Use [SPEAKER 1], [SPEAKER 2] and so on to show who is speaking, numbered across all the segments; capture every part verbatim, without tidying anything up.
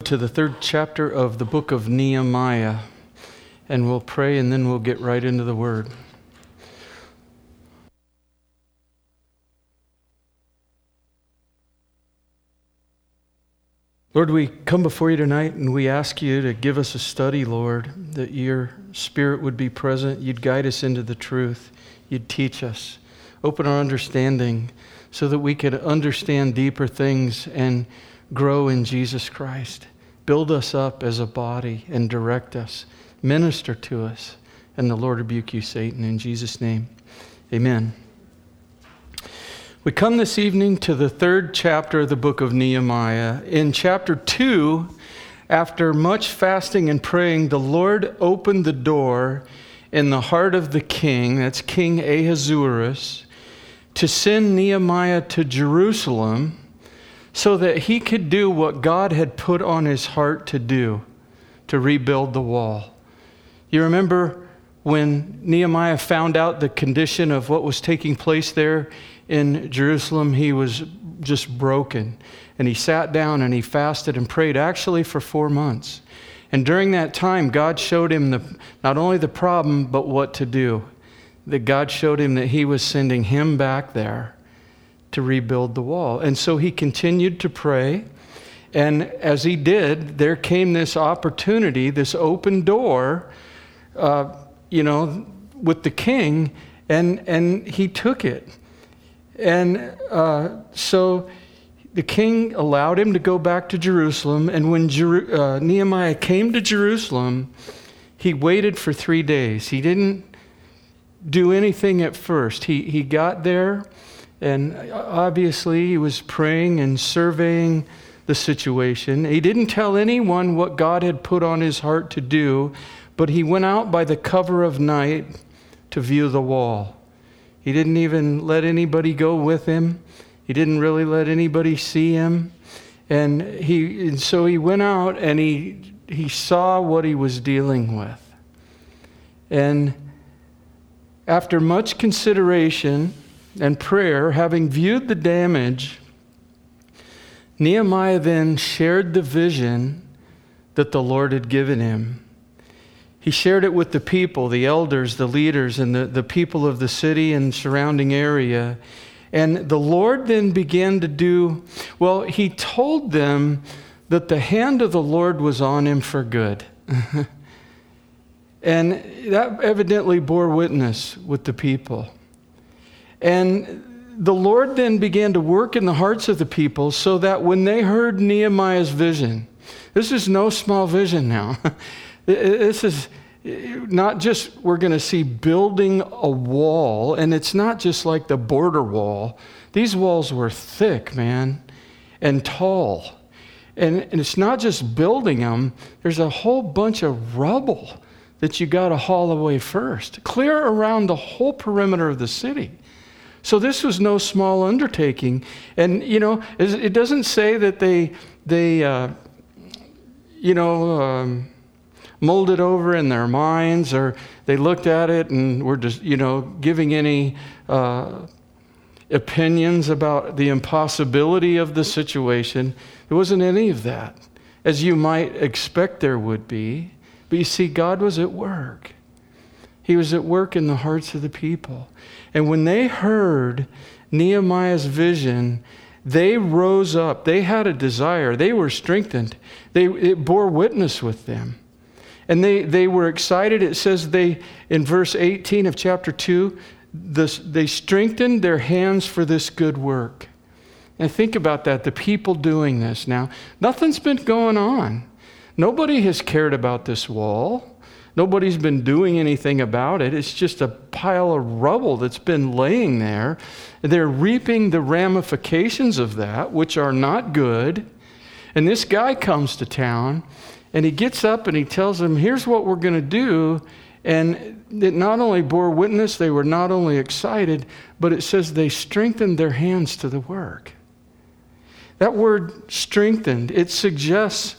[SPEAKER 1] to the third chapter of the book of Nehemiah, and we'll pray and then we'll get right into the Word. Lord, we come before you tonight and we ask you to give us a study, Lord, that your Spirit would be present, you'd guide us into the truth, you'd teach us, open our understanding so that we could understand deeper things and grow in Jesus Christ. Build us up as a body and direct us, minister to us, and the Lord rebuke you, Satan, in Jesus' name. Amen. We come this evening to the third chapter of the book of Nehemiah. In chapter two, after much fasting and praying, the Lord opened the door in the heart of the king, that's King Ahasuerus, to send Nehemiah to Jerusalem so that he could do what God had put on his heart to do, to rebuild the wall. You remember when Nehemiah found out the condition of what was taking place there in Jerusalem, he was just broken. And he sat down and he fasted and prayed actually for four months. And during that time, God showed him the, not only the problem, but what to do. That God showed him that he was sending him back there to rebuild the wall. And so he continued to pray. And as he did, there came this opportunity, this open door, uh, you know, with the king, and, and he took it. And uh, so the king allowed him to go back to Jerusalem. And when Jer- uh, Nehemiah came to Jerusalem, he waited for three days. He didn't do anything at first. He, he got there, and obviously he was praying and surveying the situation. He didn't tell anyone what God had put on his heart to do, but he went out by the cover of night to view the wall. He didn't even let anybody go with him. He didn't really let anybody see him. And he and so he went out and he he saw what he was dealing with. And after much consideration and prayer, having viewed the damage, Nehemiah then shared the vision that the Lord had given him. He shared it with the people, the elders, the leaders, and the, the people of the city and surrounding area. And the Lord then began to do, well, he told them that the hand of the Lord was on him for good. And that evidently bore witness with the people. And the Lord then began to work in the hearts of the people so that when they heard Nehemiah's vision, this is no small vision now. This is not just, we're going to see building a wall, and it's not just like the border wall. These walls were thick, man, and tall. And, and it's not just building them. There's a whole bunch of rubble that you got to haul away first, clear around the whole perimeter of the city. So this was no small undertaking. And, you know, it doesn't say that they, they uh, you know, um, molded over in their minds, or they looked at it and were just, you know, giving any uh, opinions about the impossibility of the situation. There wasn't any of that, as you might expect there would be. But you see, God was at work. He was at work in the hearts of the people. And when they heard Nehemiah's vision, they rose up. They had a desire. They were strengthened. They, it bore witness with them. And they, they were excited. It says they, in verse eighteen of chapter two, this, they strengthened their hands for this good work. And think about that, the people doing this now. Nothing's been going on. Nobody has cared about this wall. Nobody's been doing anything about it. It's just a pile of rubble that's been laying there. They're reaping the ramifications of that, which are not good. And this guy comes to town, and he gets up and he tells them, here's what we're going to do. And it not only bore witness, they were not only excited, but it says they strengthened their hands to the work. That word strengthened, it suggests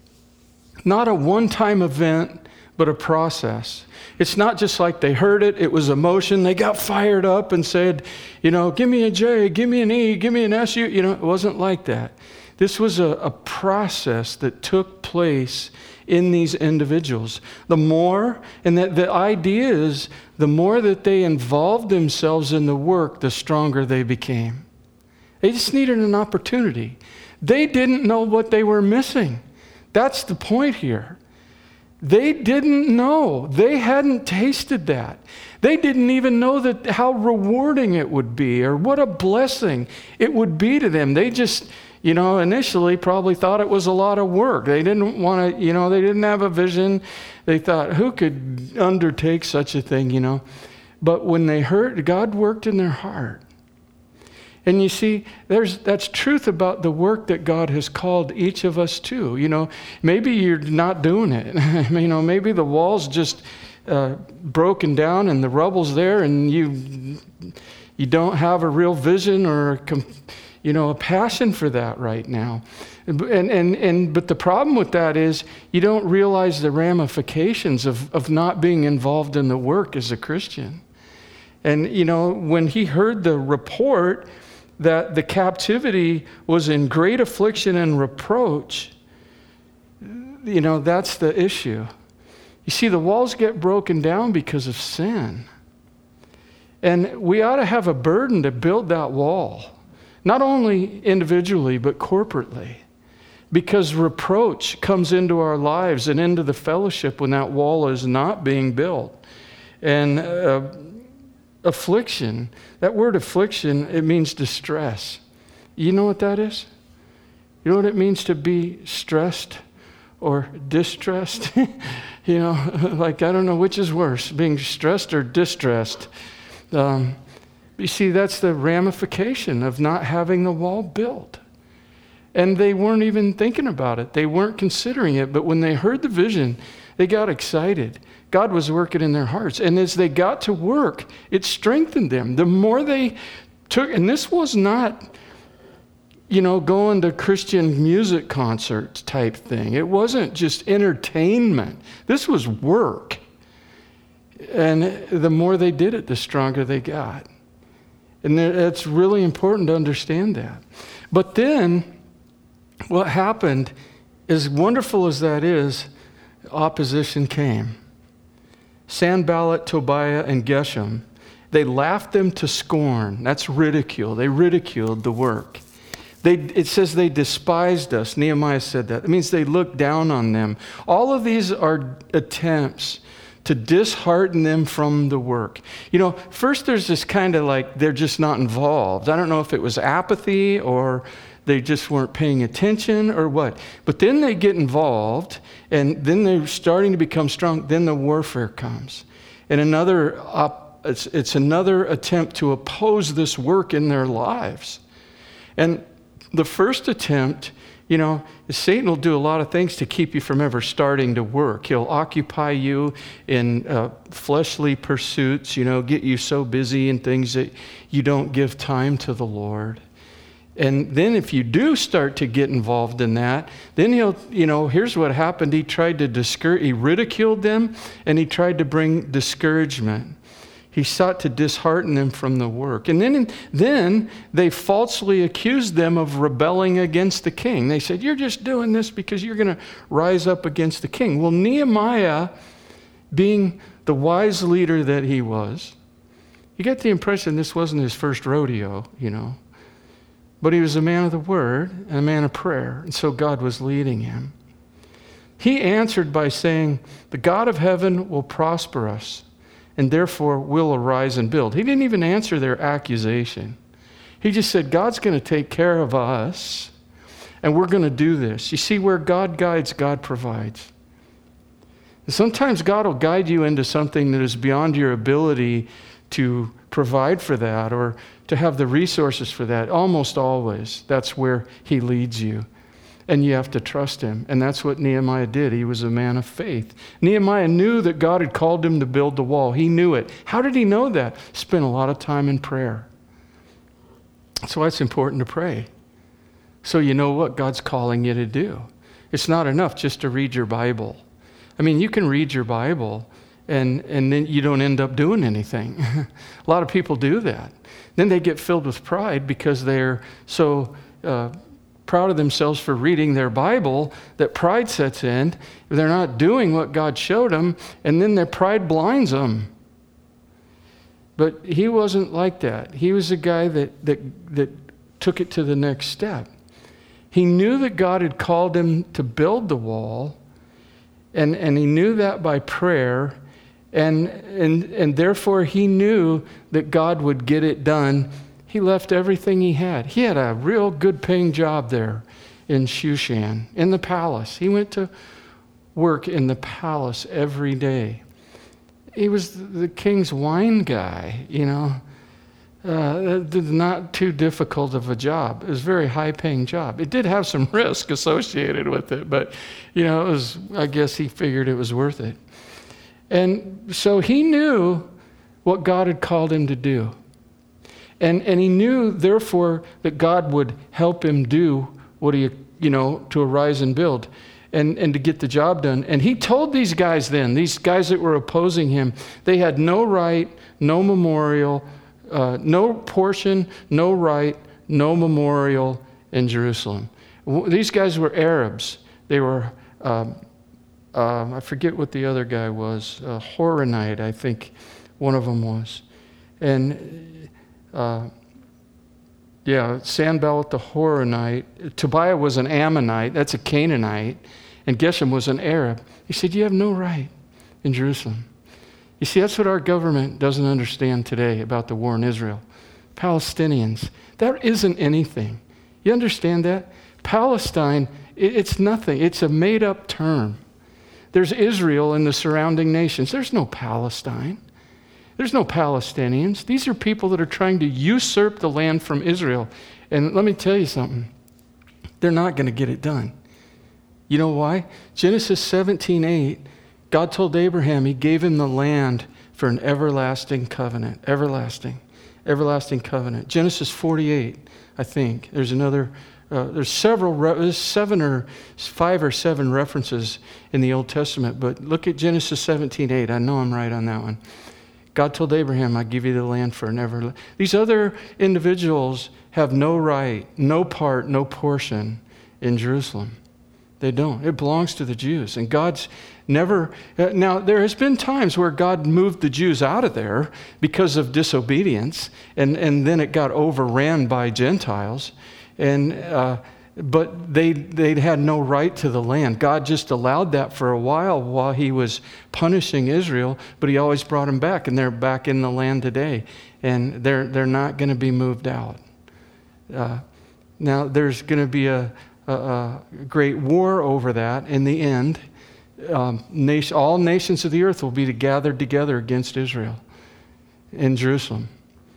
[SPEAKER 1] not a one-time event, but a process. It's not just like they heard it, it was emotion. They got fired up and said, you know, give me a J, give me an E, give me an S U. You know, it wasn't like that. This was a, a process that took place in these individuals. The more, and that the idea is, the more that they involved themselves in the work, the stronger they became. They just needed an opportunity. They didn't know what they were missing. That's the point here. They didn't know. They hadn't tasted that. They didn't even know that how rewarding it would be or what a blessing it would be to them. They just, you know, initially probably thought it was a lot of work. They didn't want to, you know, they didn't have a vision. They thought, who could undertake such a thing, you know? But when they heard, God worked in their heart. And you see, there's that's truth about the work that God has called each of us to. You know, maybe you're not doing it. You know, maybe the wall's just uh, broken down and the rubble's there, and you you don't have a real vision or a, you know a passion for that right now. And and and but the problem with that is you don't realize the ramifications of of not being involved in the work as a Christian. And you know, when he heard the report that the captivity was in great affliction and reproach, you know, that's the issue. You see, the walls get broken down because of sin. And we ought to have a burden to build that wall, not only individually, but corporately. Because reproach comes into our lives and into the fellowship when that wall is not being built. And uh, affliction, that word affliction, it means distress. You know what that is? You know what it means to be stressed or distressed? You know, like, I don't know which is worse, being stressed or distressed. Um, you see, that's the ramification of not having the wall built. And they weren't even thinking about it. They weren't considering it. But when they heard the vision, they got excited. God was working in their hearts. And as they got to work, it strengthened them. The more they took, and this was not, you know, going to Christian music concert type thing. It wasn't just entertainment. This was work. And the more they did it, the stronger they got. And it's really important to understand that. But then, what happened, as wonderful as that is, opposition came. Sanballat, Tobiah, and Geshem, they laughed them to scorn. That's ridicule. They ridiculed the work. They, it says they despised us. Nehemiah said that. It means they looked down on them. All of these are attempts to dishearten them from the work. You know, first there's this kind of like they're just not involved. I don't know if it was apathy or they just weren't paying attention or what. But then they get involved, and then they're starting to become strong. Then the warfare comes. And another, op- it's, it's another attempt to oppose this work in their lives. And the first attempt, you know, Satan will do a lot of things to keep you from ever starting to work. He'll occupy you in uh, fleshly pursuits, you know, get you so busy in things that you don't give time to the Lord. And then if you do start to get involved in that, then he'll, you know, here's what happened. He tried to discourage, he ridiculed them, and he tried to bring discouragement. He sought to dishearten them from the work. And then, then they falsely accused them of rebelling against the king. They said, you're just doing this because you're going to rise up against the king. Well, Nehemiah, being the wise leader that he was, you get the impression this wasn't his first rodeo, you know. But he was a man of the word and a man of prayer, and so God was leading him. He answered by saying, the God of heaven will prosper us, and therefore will arise and build. He didn't even answer their accusation. He just said, God's going to take care of us, and we're going to do this. You see, where God guides, God provides. And sometimes God will guide you into something that is beyond your ability to provide for that or to have the resources for that. Almost always, that's where he leads you. And you have to trust him. And that's what Nehemiah did. He was a man of faith. Nehemiah knew that God had called him to build the wall. He knew it. How did he know that? Spent a lot of time in prayer. That's why it's important to pray. So you know what God's calling you to do. It's not enough just to read your Bible. I mean, you can read your Bible and, and then you don't end up doing anything. A lot of people do that. Then they get filled with pride because they're so uh, proud of themselves for reading their Bible, that pride sets in. They're not doing what God showed them, and then their pride blinds them. But he wasn't like that. He was a guy that that that took it to the next step. He knew that God had called him to build the wall, and, and he knew that by prayer, and, and, and therefore he knew that God would get it done. He left everything he had. He had a real good paying job there in Shushan, in the palace. He went to work in the palace every day. He was the king's wine guy, you know. Uh, not too difficult of a job. It was a very high-paying job. It did have some risk associated with it, but, you know, it was, I guess he figured it was worth it. And so he knew what God had called him to do. And and he knew, therefore, that God would help him do what he, you know, to arise and build and, and to get the job done. And he told these guys then, these guys that were opposing him, they had no right, no memorial, uh, no portion, no right, no memorial in Jerusalem. These guys were Arabs. They were, um, uh, I forget what the other guy was, uh, Horonite, I think one of them was. And Uh, yeah, Sanballat the Horonite. Tobiah was an Ammonite. That's a Canaanite. And Geshem was an Arab. He said, you have no right in Jerusalem. You see, that's what our government doesn't understand today about the war in Israel. Palestinians, that isn't anything. You understand that? Palestine, it's nothing. It's a made-up term. There's Israel and the surrounding nations. There's no Palestine. There's no Palestinians. These are people that are trying to usurp the land from Israel. And let me tell you something. They're not going to get it done. You know why? Genesis seventeen eight, God told Abraham he gave him the land for an everlasting covenant. Everlasting. Everlasting covenant. Genesis forty-eight, I think. There's another, uh, there's several, there's seven or five or seven references in the Old Testament. But look at Genesis seventeen eight. I know I'm right on that one. God told Abraham, I give you the land for an ever. These other individuals have no right, no part, no portion in Jerusalem. They don't. It belongs to the Jews. And God's never... Uh, now, there has been times where God moved the Jews out of there because of disobedience, and, and then it got overran by Gentiles. And... Uh, But they they had no right to the land. God just allowed that for a while while he was punishing Israel, but he always brought them back, and they're back in the land today. And they're they're not going to be moved out. Uh, now, there's going to be a, a, a great war over that in the end. Um, nation, all nations of the earth will be gathered together against Israel in Jerusalem.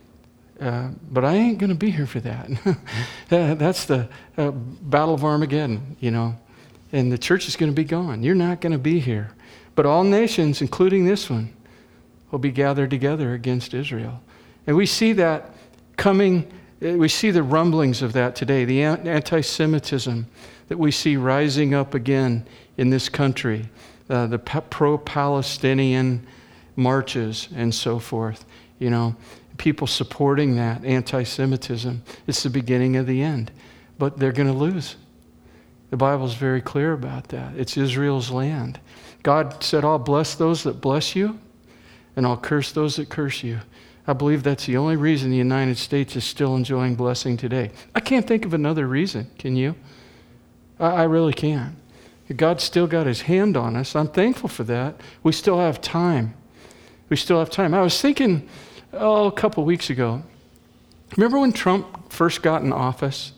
[SPEAKER 1] Uh, but I ain't going to be here for that. That's the uh, Battle of Armageddon, you know. And the church is going to be gone. You're not going to be here. But all nations, including this one, will be gathered together against Israel. And we see that coming, we see the rumblings of that today, the anti-Semitism that we see rising up again in this country, uh, the pro-Palestinian marches and so forth, you know. People supporting that anti-Semitism. It's the beginning of the end. But they're going to lose. The Bible's very clear about that. It's Israel's land. God said, I'll bless those that bless you, and I'll curse those that curse you. I believe that's the only reason the United States is still enjoying blessing today. I can't think of another reason, can you? I, I really can't. God's still got his hand on us. I'm thankful for that. We still have time. We still have time. I was thinking... Oh, a couple weeks ago. Remember when Trump first got in office?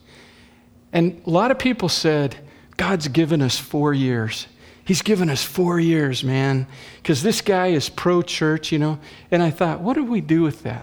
[SPEAKER 1] And a lot of people said, God's given us four years. He's given us four years, man. Because this guy is pro-church, you know. And I thought, what did we do with that?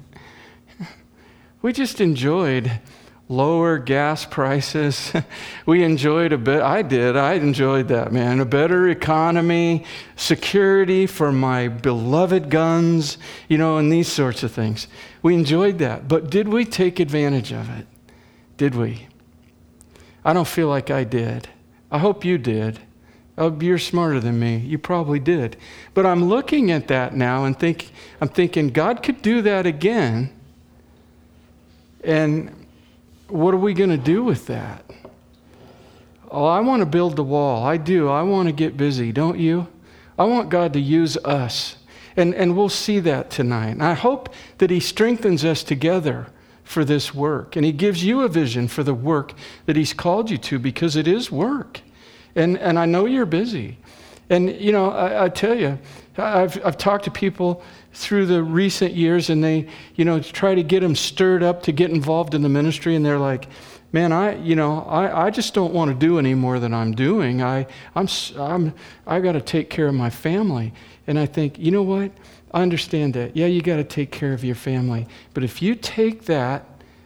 [SPEAKER 1] We just enjoyed lower gas prices. We enjoyed a bit. I did. I enjoyed that, man. A better economy, security for my beloved guns, you know, and these sorts of things. We enjoyed that. But did we take advantage of it? Did we? I don't feel like I did. I hope you did. Oh, you're smarter than me. You probably did. But I'm looking at that now and think, I'm thinking God could do that again. And what are we going to do with that? Oh, I want to build the wall. I do. I want to get busy, don't you? I want God to use us. And, and we'll see that tonight. And I hope that he strengthens us together for this work. And he gives you a vision for the work that he's called you to, because it is work. And, and I know you're busy. And, you know, I, I tell you, I've, I've talked to people through the recent years, and they, you know, try to get them stirred up to get involved in the ministry. And they're like, man, I, you know, I, I just don't want to do any more than I'm doing. I, I'm, I'm, I got to take care of my family. And I think, you know what? I understand that. Yeah, you got to take care of your family. But if you take that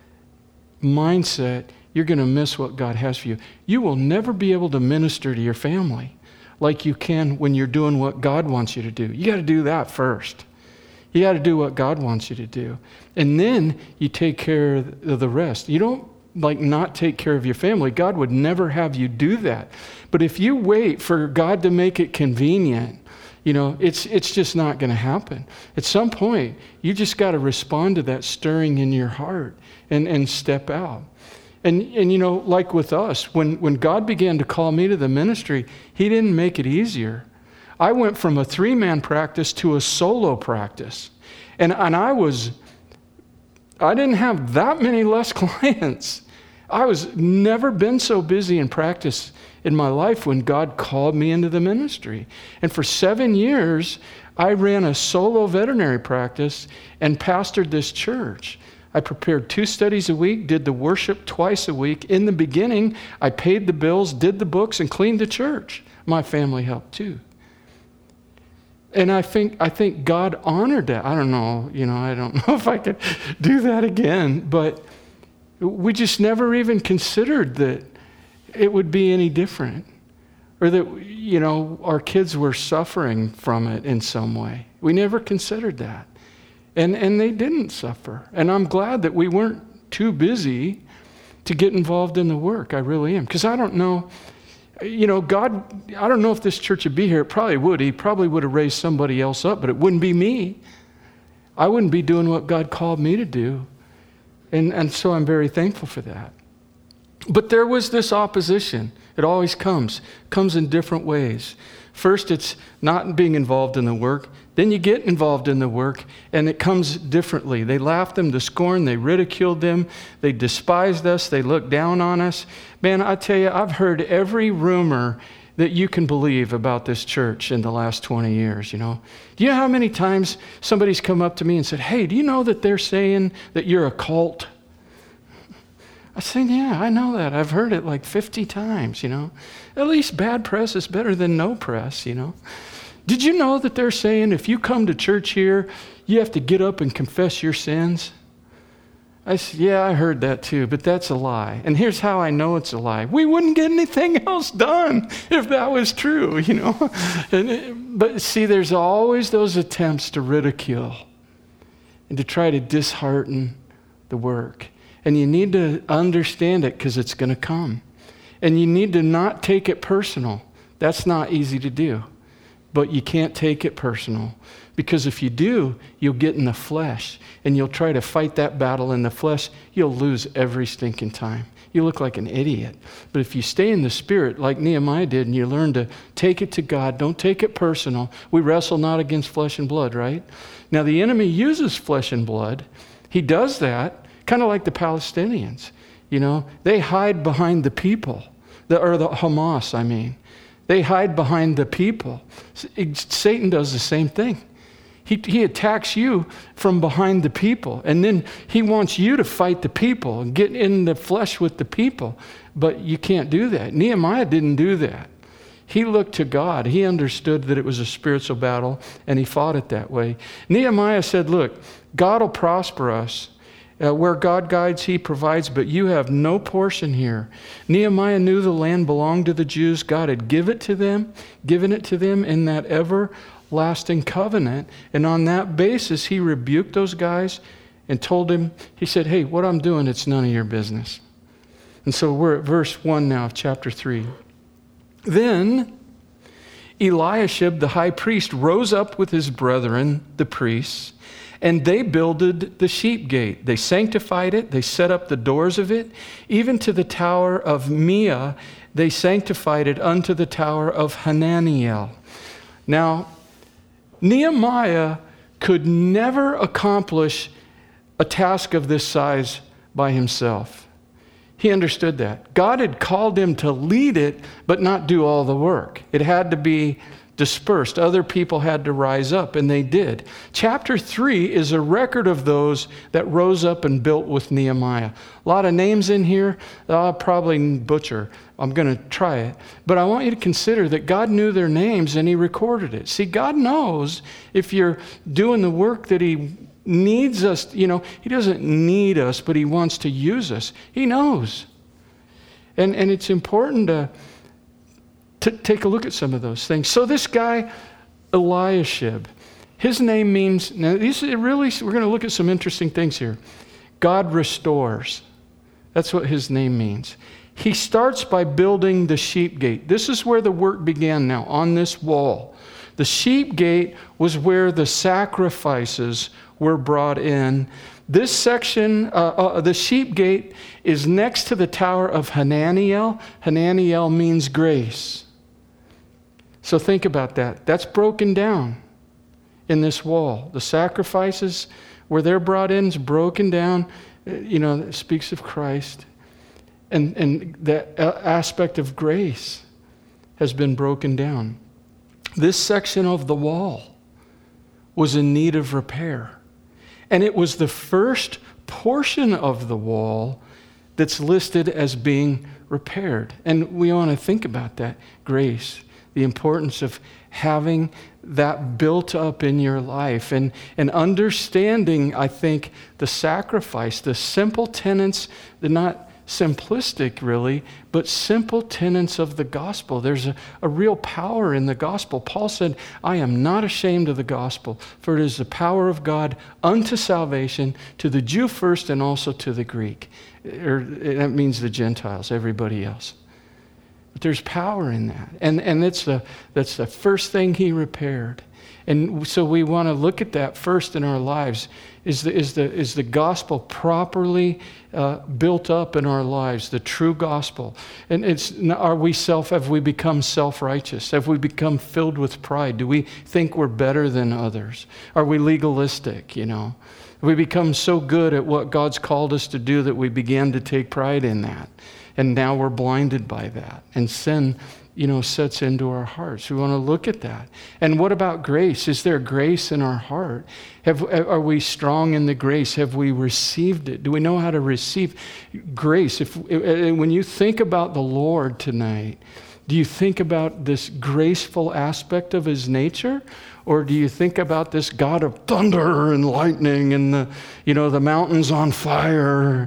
[SPEAKER 1] mindset, you're going to miss what God has for you. You will never be able to minister to your family like you can when you're doing what God wants you to do. You got to do that first. You got to do what God wants you to do. And then you take care of the rest. You don't like not take care of your family. God would never have you do that. But if you wait for God to make it convenient, you know, it's it's just not going to happen. At some point, you just got to respond to that stirring in your heart and, and step out. And, and you know, like with us, when, when God began to call me to the ministry, he didn't make it easier. I went from a three-man practice to a solo practice. And, and I was, I didn't have that many less clients. I was never been so busy in practice in my life when God called me into the ministry. And for seven years, I ran a solo veterinary practice and pastored this church. I prepared two studies a week, did the worship twice a week. In the beginning, I paid the bills, did the books, and cleaned the church. My family helped too. And I think I think God honored that. I don't know, you know, I don't know if I could do that again, but we just never even considered that it would be any different, or that, you know, our kids were suffering from it in some way. We never considered that. And and they didn't suffer. And I'm glad that we weren't too busy to get involved in the work. I really am. Because I don't know, you know, God, I don't know if this church would be here. It probably would. He probably would have raised somebody else up, but it wouldn't be me. I wouldn't be doing what God called me to do. And, and so I'm very thankful for that. But there was this opposition. It always comes. Comes in different ways. First, it's not being involved in the work. Then you get involved in the work, and it comes differently. They laughed them to scorn. They ridiculed them. They despised us. They looked down on us. Man, I tell you, I've heard every rumor that you can believe about this church in the last twenty years, you know. Do you know how many times somebody's come up to me and said, hey, do you know that they're saying that you're a cult? I said, yeah, I know that. I've heard it like fifty times, you know. At least bad press is better than no press, you know. Did you know that they're saying if you come to church here, you have to get up and confess your sins? I said, yeah, I heard that too, but that's a lie. And here's how I know it's a lie. We wouldn't get anything else done if that was true, you know. And it, but see, there's always those attempts to ridicule and to try to dishearten the work. And you need to understand it because it's going to come. And you need to not take it personal. That's not easy to do. But you can't take it personal. Because if you do, you'll get in the flesh. And you'll try to fight that battle in the flesh. You'll lose every stinking time. You look like an idiot. But if you stay in the Spirit like Nehemiah did and you learn to take it to God, don't take it personal. We wrestle not against flesh and blood, right? Now the enemy uses flesh and blood. He does that. Kind of like the Palestinians, you know, they hide behind the people, the, or the Hamas, I mean. They hide behind the people. Satan does the same thing. He, he attacks you from behind the people, and then he wants you to fight the people and get in the flesh with the people, but you can't do that. Nehemiah didn't do that. He looked to God. He understood that it was a spiritual battle, and he fought it that way. Nehemiah said, look, God will prosper us. Uh, where God guides, he provides, but you have no portion here. Nehemiah knew the land belonged to the Jews. God had given it to them, given it to them in that everlasting covenant. And on that basis, he rebuked those guys and told him, he said, hey, what I'm doing, it's none of your business. And so we're at verse one now of chapter three. Then Eliashib, the high priest, rose up with his brethren, the priests, And they builded the sheep gate. They sanctified it. They set up the doors of it. Even to the tower of Mia, they sanctified it unto the tower of Hananiel. Now, Nehemiah could never accomplish a task of this size by himself. He understood that. God had called him to lead it, but not do all the work. It had to be dispersed. Other people had to rise up, and they did. Chapter three is a record of those that rose up and built with Nehemiah. A lot of names in here. I'll probably butcher. I'm going to try it. But I want you to consider that God knew their names, and he recorded it. See, God knows if you're doing the work that he needs us. You know, he doesn't need us, but he wants to use us. He knows. And, and it's important to To take a look at some of those things. So this guy, Eliashib, his name means, now these are really, we're going to look at some interesting things here. God restores. That's what his name means. He starts by building the sheep gate. This is where the work began now, on this wall. The sheep gate was where the sacrifices were brought in. This section, uh, uh, the sheep gate, is next to the tower of Hananiel. Hananiel means grace. So think about that. That's broken down in this wall. The sacrifices, where they're brought in, is broken down. You know, it speaks of Christ. And, and that aspect of grace has been broken down. This section of the wall was in need of repair. And it was the first portion of the wall that's listed as being repaired. And we want to think about that. Grace. The importance of having that built up in your life and, and understanding, I think, the sacrifice, the simple tenets, the not simplistic really, but simple tenets of the gospel. There's a, a real power in the gospel. Paul said, I am not ashamed of the gospel, for it is the power of God unto salvation to the Jew first and also to the Greek. Or, that means the Gentiles, everybody else. But there's power in that. And and that's the that's the first thing he repaired. And so we want to look at that first in our lives. Is the is the is the gospel properly uh, built up in our lives? The true gospel. And it's are we self? Have we become self-righteous? Have we become filled with pride? Do we think we're better than others? Are we legalistic? You know, have we become so good at what God's called us to do that we began to take pride in that? And now we're blinded by that. And sin, you know, sets into our hearts. We want to look at that. And what about grace? Is there grace in our heart? Have, are we strong in the grace? Have we received it? Do we know how to receive grace? If, when you think about the Lord tonight, do you think about this graceful aspect of his nature? Or do you think about this God of thunder and lightning and the, you know, the mountains on fire?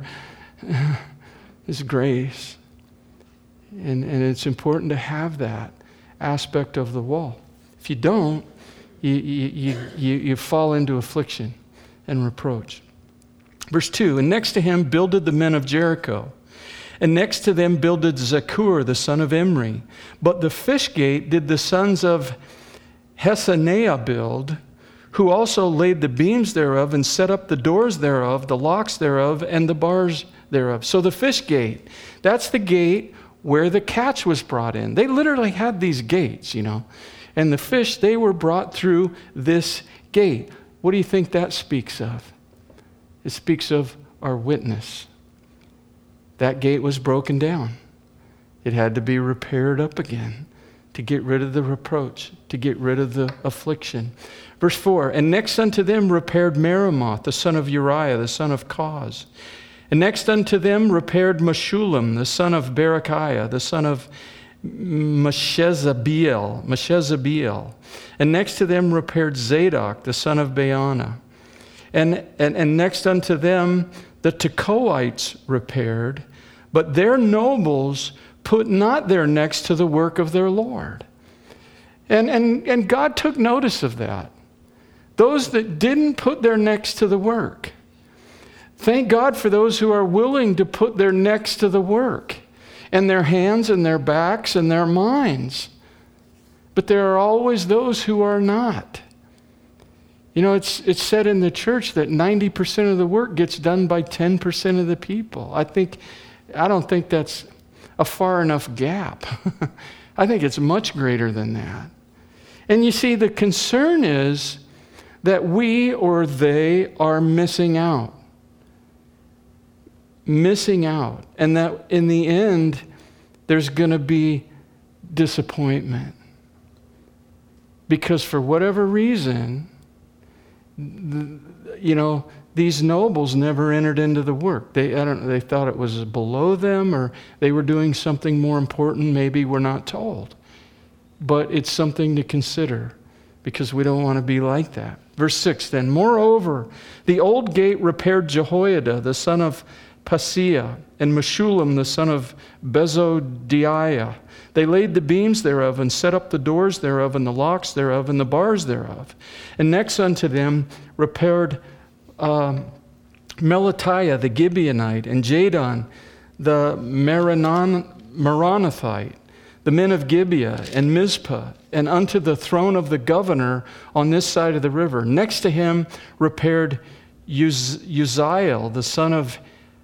[SPEAKER 1] His grace. And, and it's important to have that aspect of the wall. If you don't, you, you, you, you fall into affliction and reproach. Verse two, and next to him builded the men of Jericho. And next to them builded Zakur, the son of Imri. But the fish gate did the sons of Hesaniah build, who also laid the beams thereof and set up the doors thereof, the locks thereof, and the bars thereof. So the fish gate, that's the gate where the catch was brought in. They literally had these gates, you know. And the fish, they were brought through this gate. What do you think that speaks of? It speaks of our witness. That gate was broken down. It had to be repaired up again to get rid of the reproach, to get rid of the affliction. Verse four, and next unto them repaired Meremoth, the son of Uriah, the son of Koz. And next unto them repaired Meshullam, the son of Berechiah, the son of Meshezabiel, Meshezabiel. And next to them repaired Zadok, the son of Baana. And, and, and next unto them the Tekoites repaired, but their nobles put not their necks to the work of their Lord. And, and, and God took notice of that. Those that didn't put their necks to the work. Thank God for those who are willing to put their necks to the work, and their hands and their backs and their minds. But there are always those who are not. You know, it's it's said in the church that ninety percent of the work gets done by ten percent of the people. I think, I don't think that's a far enough gap. I think it's much greater than that. And you see, the concern is that we or they are missing out. Missing out. And that in the end, there's going to be disappointment. Because for whatever reason, you know, these nobles never entered into the work. They, I don't, they thought it was below them, or they were doing something more important. Maybe we're not told. But it's something to consider, because we don't want to be like that. Verse six then, moreover, the old gate repaired Jehoiada, the son of Paseah, and Meshullam, the son of Bezodiah. They laid the beams thereof, and set up the doors thereof, and the locks thereof, and the bars thereof. And next unto them repaired um, Melatiah the Gibeonite, and Jadon the Meronon, Meronothite, the men of Gibeah and Mizpah, and unto the throne of the governor on this side of the river. Next to him repaired Uz- Uzziel, the son of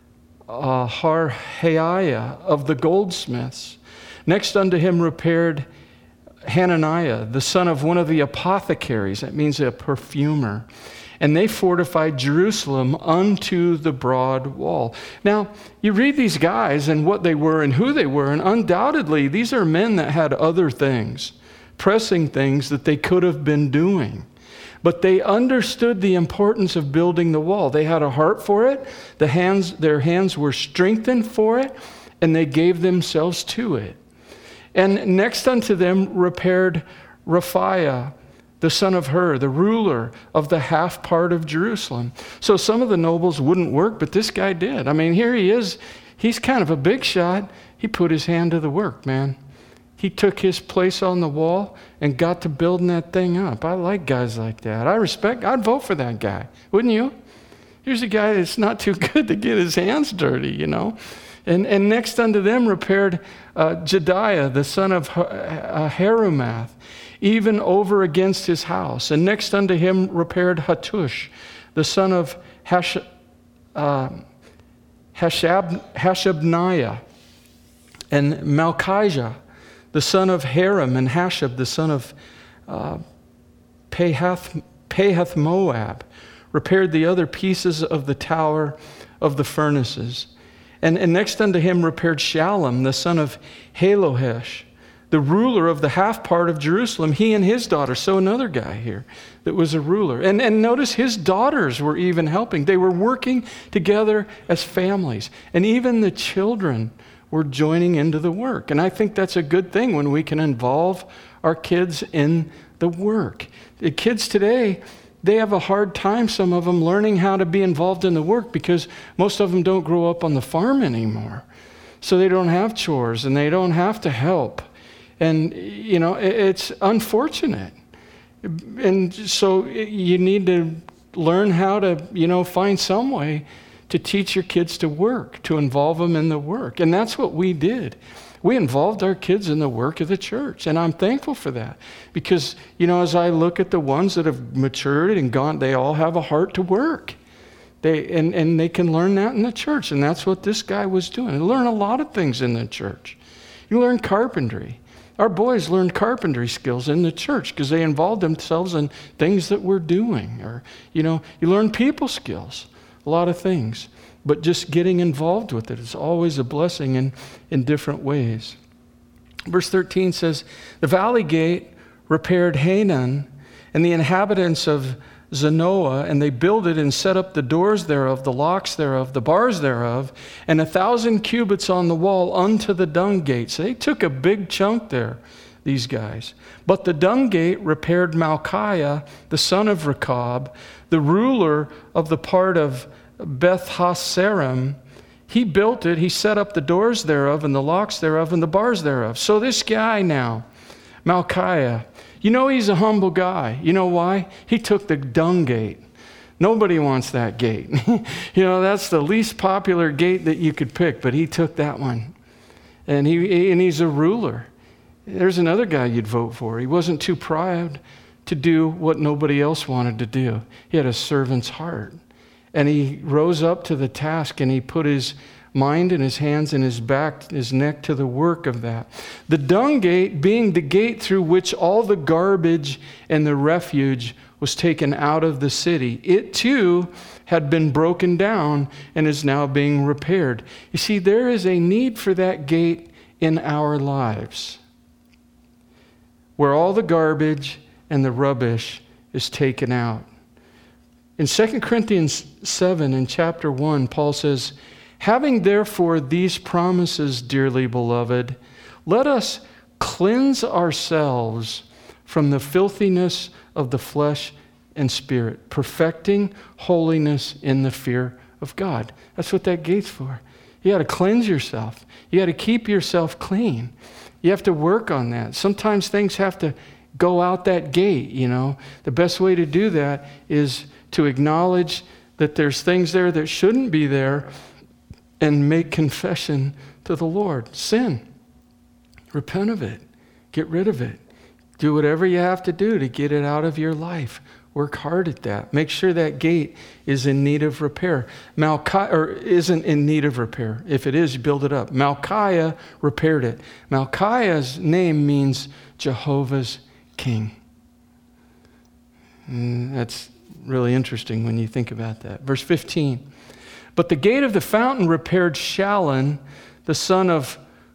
[SPEAKER 1] uh, Harhaiah of the goldsmiths. Next unto him repaired Hananiah, the son of one of the apothecaries. That means a perfumer. And they fortified Jerusalem unto the broad wall. Now, you read these guys and what they were and who they were, and undoubtedly these are men that had other things, pressing things that they could have been doing. But they understood the importance of building the wall. They had a heart for it. The hands, their hands were strengthened for it, and they gave themselves to it. And next unto them repaired Rephaiah, the son of Hur, the ruler of the half part of Jerusalem. So some of the nobles wouldn't work, but this guy did. I mean, here he is. He's kind of a big shot. He put his hand to the work, man. He took his place on the wall and got to building that thing up. I like guys like that. I respect, I'd vote for that guy. Wouldn't you? Here's a guy that's not too good to get his hands dirty, you know. And, and next unto them repaired uh, Jediah, the son of uh, Harumath, even over against his house. And next unto him repaired Hattush, the son of Hash, uh, Hashab, Hashabniah, and Malchijah, the son of Haram, and Hashab, the son of uh, Pahath, Pahath Moab, repaired the other pieces of the tower of the furnaces. And, and next unto him repaired Shallum, the son of Halohesh, the ruler of the half part of Jerusalem, he and his daughter. So another guy here that was a ruler. And, and notice his daughters were even helping. They were working together as families. And even the children were joining into the work. And I think that's a good thing when we can involve our kids in the work. The kids today, they have a hard time, some of them, learning how to be involved in the work because most of them don't grow up on the farm anymore. So they don't have chores and they don't have to help. And, you know, it's unfortunate. And so you need to learn how to, you know, find some way to teach your kids to work, to involve them in the work. And that's what we did. We involved our kids in the work of the church, and I'm thankful for that. Because, you know, as I look at the ones that have matured and gone, they all have a heart to work. They and, and they can learn that in the church, and that's what this guy was doing. They learn a lot of things in the church. You learn carpentry. Our boys learned carpentry skills in the church because they involved themselves in things that we're doing. Or, you know, you learn people skills, a lot of things. But just getting involved with it is always a blessing in, in different ways. Verse thirteen says, the valley gate repaired Hanan and the inhabitants of Zanoah, and they builded and set up the doors thereof, the locks thereof, the bars thereof, and a thousand cubits on the wall unto the dung gate. So they took a big chunk there, these guys. But the dung gate repaired Malchiah, the son of Rechab, the ruler of the part of Beth Hasarim. He built it, he set up the doors thereof, and the locks thereof, and the bars thereof. So this guy now, Malchiah, you know he's a humble guy. You know why? He took the dung gate. Nobody wants that gate. You know, that's the least popular gate that you could pick, but he took that one. And he and he's a ruler. There's another guy you'd vote for. He wasn't too proud to do what nobody else wanted to do. He had a servant's heart. And he rose up to the task, and he put his mind and his hands and his back, his neck to the work of that. The dung gate being the gate through which all the garbage and the refuge was taken out of the city. It too had been broken down and is now being repaired. You see, there is a need for that gate in our lives, where all the garbage and the rubbish is taken out. In Second Corinthians seven, in chapter one, Paul says, "Having therefore these promises, dearly beloved, let us cleanse ourselves from the filthiness of the flesh and spirit, perfecting holiness in the fear of God." That's what that gate's for. You got to cleanse yourself. You got to keep yourself clean. You have to work on that. Sometimes things have to go out that gate, you know. The best way to do that is to acknowledge that there's things there that shouldn't be there and make confession to the Lord. Sin. Repent of it. Get rid of it. Do whatever you have to do to get it out of your life. Work hard at that. Make sure that gate is in need of repair. Malchi- or isn't in need of repair. If it is, you build it up. Malchiah repaired it. Malchiah's name means Jehovah's King. And that's really interesting when you think about that. Verse fifteen. "But the gate of the fountain repaired Shallun, the son of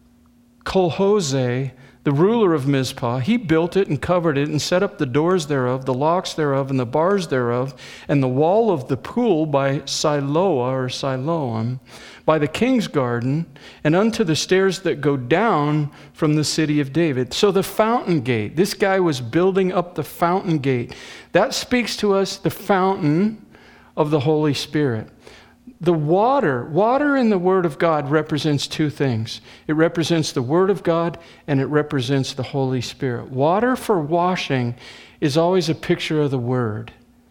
[SPEAKER 1] Colhose, the ruler of Mizpah. He built it and covered it and set up the doors thereof, the locks thereof, and the bars thereof, and the wall of the pool by Siloah or Siloam, by the king's garden, and unto the stairs that go down from the city of David." So the fountain gate, this guy was building up the fountain gate. That speaks to us the fountain of the Holy Spirit. The water, water in the Word of God represents two things. It represents the Word of God, and it represents the Holy Spirit. Water for washing is always a picture of the Word.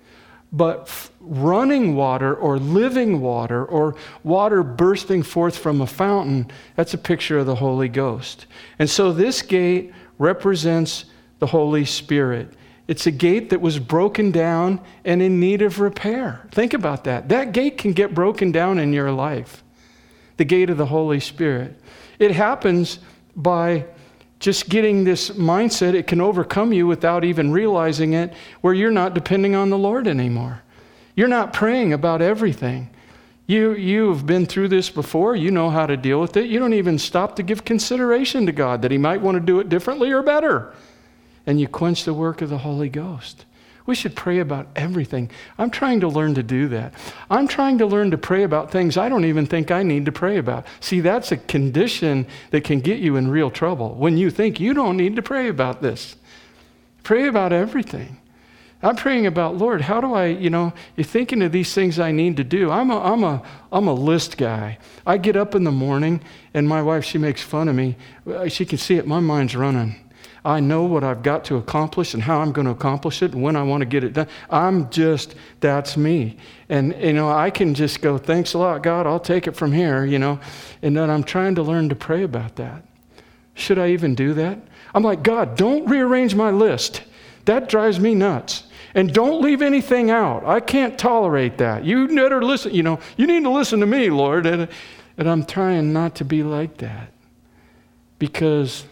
[SPEAKER 1] But f- running water or living water or water bursting forth from a fountain, that's a picture of the Holy Ghost. And so this gate represents the Holy Spirit. It's a gate that was broken down and in need of repair. Think about that. That gate can get broken down in your life. The gate of the Holy Spirit. It happens by just getting this mindset. It can overcome you without even realizing it, where you're not depending on the Lord anymore. You're not praying about everything. You, you've been through this before. You know how to deal with it. You don't even stop to give consideration to God that He might want to do it differently or better. And you quench the work of the Holy Ghost. We should pray about everything. I'm trying to learn to do that. I'm trying to learn to pray about things I don't even think I need to pray about. See, that's a condition that can get you in real trouble when you think you don't need to pray about this. Pray about everything. I'm praying about, Lord, how do I, you know, you're thinking of these things I need to do. I'm a, I'm a, I'm a list guy. I get up in the morning, and my wife, she makes fun of me. She can see it. My mind's running. I know what I've got to accomplish and how I'm going to accomplish it and when I want to get it done. I'm just, that's me. And, you know, I can just go, thanks a lot, God, I'll take it from here, you know. And then I'm trying to learn to pray about that. Should I even do that? I'm like, God, don't rearrange my list. That drives me nuts. And don't leave anything out. I can't tolerate that. You better listen, you know, you need to listen to me, Lord. And, and I'm trying not to be like that, because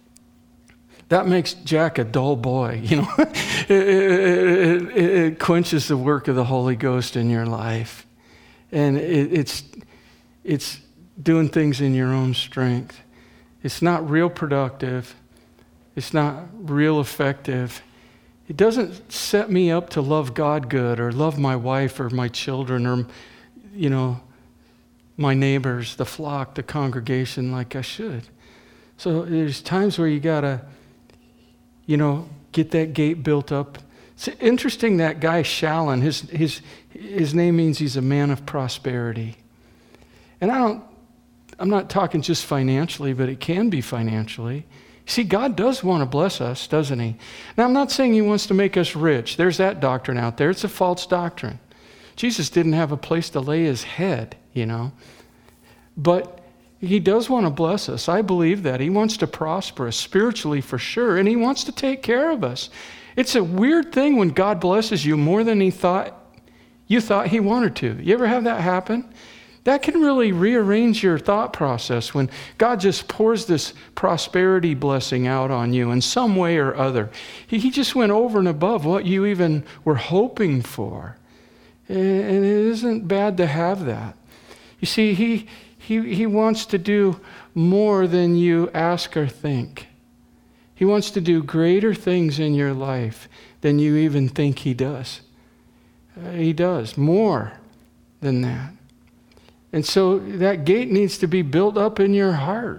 [SPEAKER 1] that makes Jack a dull boy, you know. it, it, it, it quenches the work of the Holy Ghost in your life. And it, it's, it's doing things in your own strength. It's not real productive. It's not real effective. It doesn't set me up to love God good or love my wife or my children or, you know, my neighbors, the flock, the congregation like I should. So there's times where you got to, you know, get that gate built up. It's interesting, that guy Shallun, his his his name means he's a man of prosperity. And I don't, I'm not talking just financially, but it can be financially. See, God does want to bless us, doesn't He? Now, I'm not saying He wants to make us rich. There's that doctrine out there. It's a false doctrine. Jesus didn't have a place to lay His head, you know. But He does want to bless us. I believe that. He wants to prosper us spiritually for sure, and He wants to take care of us. It's a weird thing when God blesses you more than he thought you thought he wanted to. You ever have that happen? That can really rearrange your thought process when God just pours this prosperity blessing out on you in some way or other. He, he just went over and above what you even were hoping for. And it isn't bad to have that. You see, he, he, he wants to do more than you ask or think. He wants to do greater things in your life than you even think he does. Uh, he does more than that. And so that gate needs to be built up in your heart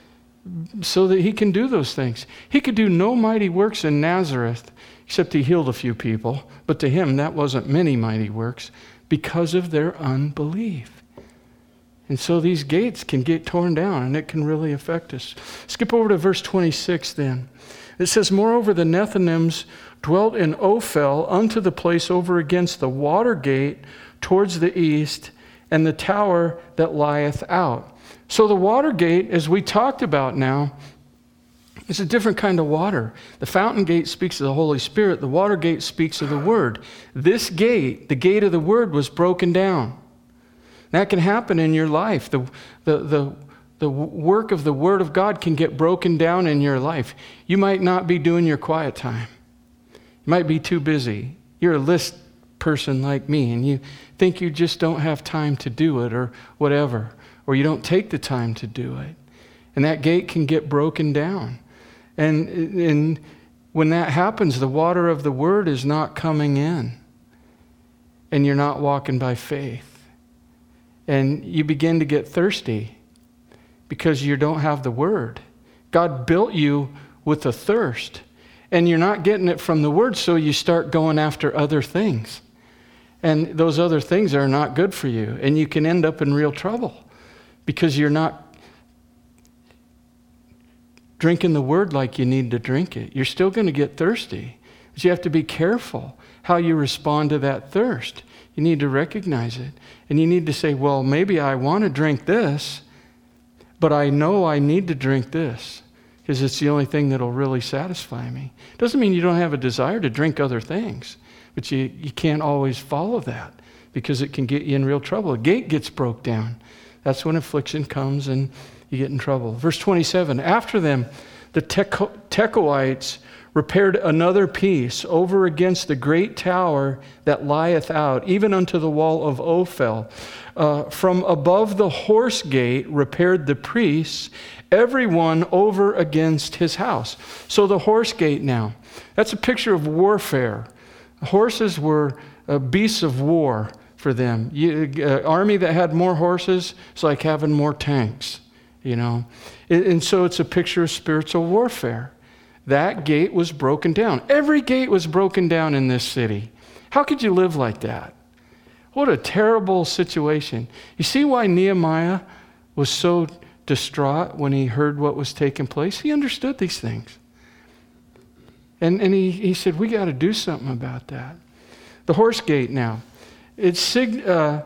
[SPEAKER 1] so that he can do those things. He could do no mighty works in Nazareth, except he healed a few people. But to him, that wasn't many mighty works because of their unbelief. And so these gates can get torn down, and it can really affect us. Skip over to verse twenty-six then. It says, moreover, the Nethinims dwelt in Ophel unto the place over against the water gate towards the east, and the tower that lieth out. So the water gate, as we talked about now, is a different kind of water. The fountain gate speaks of the Holy Spirit. The water gate speaks of the Word. This gate, the gate of the Word, was broken down. That can happen in your life. The, the, the, the work of the Word of God can get broken down in your life. You might not be doing your quiet time. You might be too busy. You're a list person like me, and you think you just don't have time to do it or whatever, or you don't take the time to do it. And that gate can get broken down. And, and when that happens, the water of the Word is not coming in, and you're not walking by faith. And you begin to get thirsty because you don't have the Word. God built you with a thirst, and you're not getting it from the Word, so you start going after other things. And those other things are not good for you. And you can end up in real trouble because you're not drinking the Word like you need to drink it. You're still going to get thirsty. But you have to be careful how you respond to that thirst. You need to recognize it. And you need to say, well, maybe I want to drink this, but I know I need to drink this because it's the only thing that'll really satisfy me. Doesn't mean you don't have a desire to drink other things. But you, you can't always follow that because it can get you in real trouble. A gate gets broke down. That's when affliction comes and you get in trouble. Verse twenty-seven, after them, the Teco- Tekoites repaired another piece over against the great tower that lieth out, even unto the wall of Ophel. Uh, from above the horse gate repaired the priests, everyone over against his house. So the horse gate now, that's a picture of warfare. Horses were uh, beasts of war for them. You, uh, army that had more horses, it's like having more tanks, you know. And, and so it's a picture of spiritual warfare. That gate was broken down. Every gate was broken down in this city. How could you live like that? What a terrible situation. You see why Nehemiah was so distraught when he heard what was taking place? He understood these things. And and he, he said, we got to do something about that. The horse gate now. It's uh,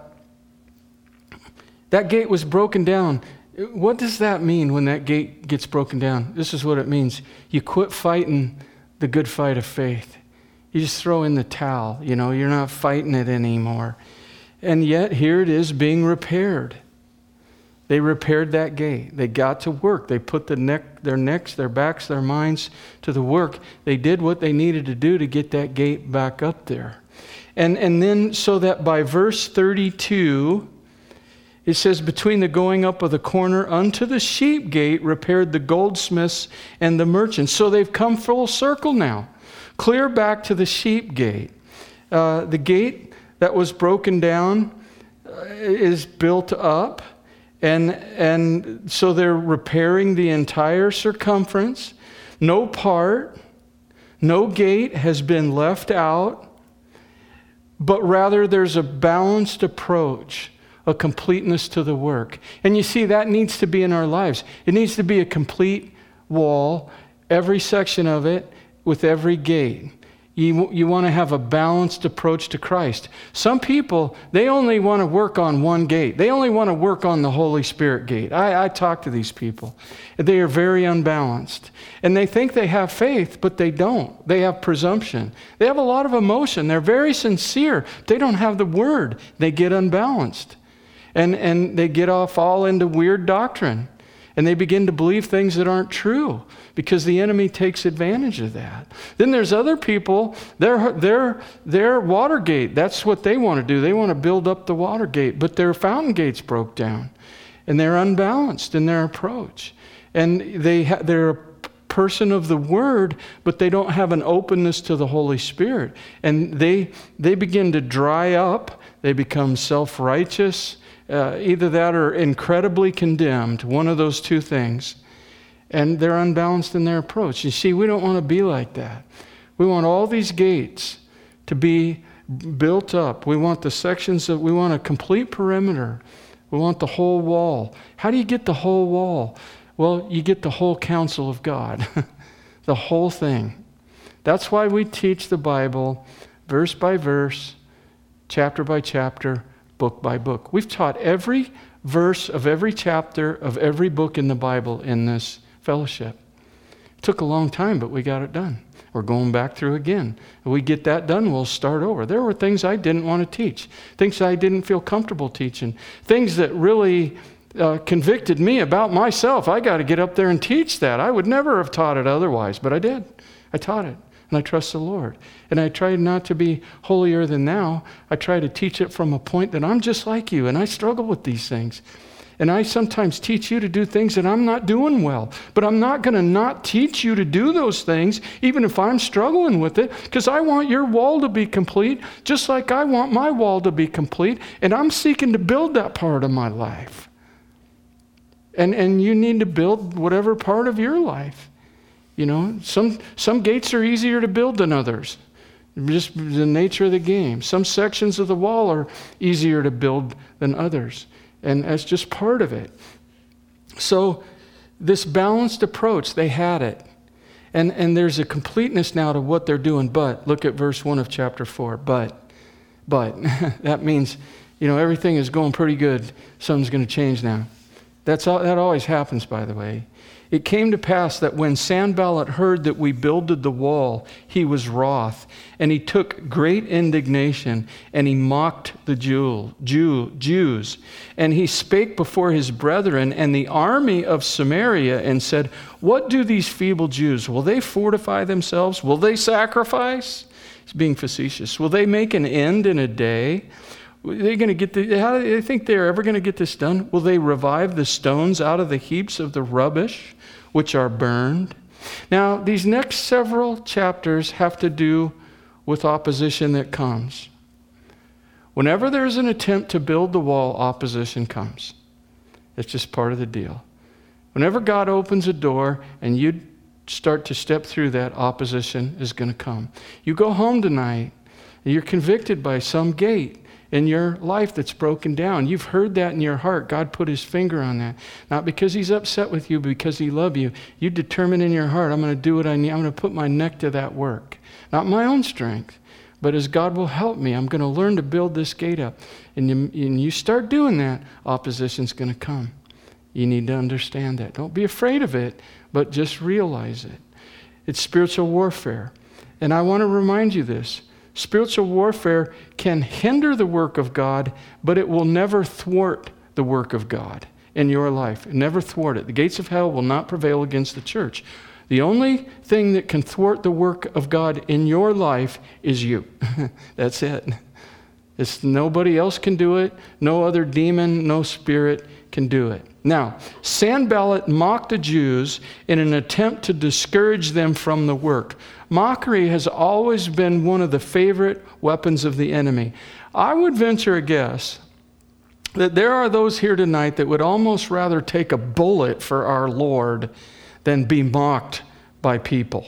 [SPEAKER 1] that gate was broken down. What does that mean when that gate gets broken down? This is what it means. You quit fighting the good fight of faith. You just throw in the towel. You know, you're not fighting it anymore. And yet here it is being repaired. They repaired that gate. They got to work. They put the neck, their necks, their backs, their minds to the work. They did what they needed to do to get that gate back up there. And, and then so that by verse thirty-two, it says, between the going up of the corner unto the sheep gate repaired the goldsmiths and the merchants. So they've come full circle now. Clear back to the sheep gate. Uh, the gate that was broken down uh, is built up. And and so they're repairing the entire circumference. No part, no gate has been left out, but rather there's a balanced approach, a completeness to the work. And you see, that needs to be in our lives. It needs to be a complete wall, every section of it with every gate. You, you want to have a balanced approach to Christ. Some people, they only want to work on one gate. They only want to work on the Holy Spirit gate. I, I talk to these people. They are very unbalanced. And they think they have faith, but they don't. They have presumption. They have a lot of emotion. They're very sincere. They don't have the word. They get unbalanced. And, and they get off all into weird doctrine. And they begin to believe things that aren't true because the enemy takes advantage of that. Then there's other people, they're, they're, they're Watergate. That's what they want to do. They want to build up the Watergate, but their fountain gates broke down. And they're unbalanced in their approach. And they ha- they're a person of the Word, but they don't have an openness to the Holy Spirit. And they, they begin to dry up. They become self-righteous. Uh, either that or incredibly condemned, one of those two things. And they're unbalanced in their approach. You see, we don't want to be like that. We want all these gates to be built up. We want the sections of, we want a complete perimeter. We want the whole wall. How do you get the whole wall? Well, you get the whole counsel of God, the whole thing. That's why we teach the Bible verse by verse, chapter by chapter, book by book. We've taught every verse of every chapter of every book in the Bible in this fellowship. It took a long time, but we got it done. We're going back through again. If we get that done, we'll start over. There were things I didn't want to teach, things I didn't feel comfortable teaching, things that really uh, convicted me about myself. I got to get up there and teach that. I would never have taught it otherwise, but I did. I taught it. And I trust the Lord. And I try not to be holier than thou. I try to teach it from a point that I'm just like you, and I struggle with these things. And I sometimes teach you to do things that I'm not doing well. But I'm not going to not teach you to do those things, even if I'm struggling with it, because I want your wall to be complete, just like I want my wall to be complete. And I'm seeking to build that part of my life. And, and you need to build whatever part of your life. You know, some some gates are easier to build than others. Just the nature of the game. Some sections of the wall are easier to build than others. And that's just part of it. So this balanced approach, they had it. And, and there's a completeness now to what they're doing. But, look at verse one of chapter four. But, but, that means, you know, everything is going pretty good. Something's going to change now. That's all, that always happens, by the way. It came to pass that when Sanballat heard that we builded the wall, he was wroth, and he took great indignation, and he mocked the Jew, Jew, Jews. And he spake before his brethren and the army of Samaria, and said, what do these feeble Jews? Will they fortify themselves? Will they sacrifice? He's being facetious. Will they make an end in a day? Are they going to get the, how do they think they're ever going to get this done? Will they revive the stones out of the heaps of the rubbish which are burned? Now, these next several chapters have to do with opposition that comes. Whenever there's an attempt to build the wall, opposition comes. It's just part of the deal. Whenever God opens a door and you start to step through that, opposition is going to come. You go home tonight and you're convicted by some gate in your life that's broken down. You've heard that in your heart. God put his finger on that. Not because he's upset with you, but because he loves you. You determine in your heart, I'm going to do what I need. I'm going to put my neck to that work. Not my own strength, but as God will help me, I'm going to learn to build this gate up. And you, and you start doing that, opposition's going to come. You need to understand that. Don't be afraid of it, but just realize it. It's spiritual warfare. And I want to remind you this. Spiritual warfare can hinder the work of God, but it will never thwart the work of God in your life. Never thwart it. The gates of hell will not prevail against the church. The only thing that can thwart the work of God in your life is you. That's it. It's nobody else can do it. No other demon, no spirit can do it. Now, Sanballat mocked the Jews in an attempt to discourage them from the work. Mockery has always been one of the favorite weapons of the enemy. I would venture a guess that there are those here tonight that would almost rather take a bullet for our Lord than be mocked by people.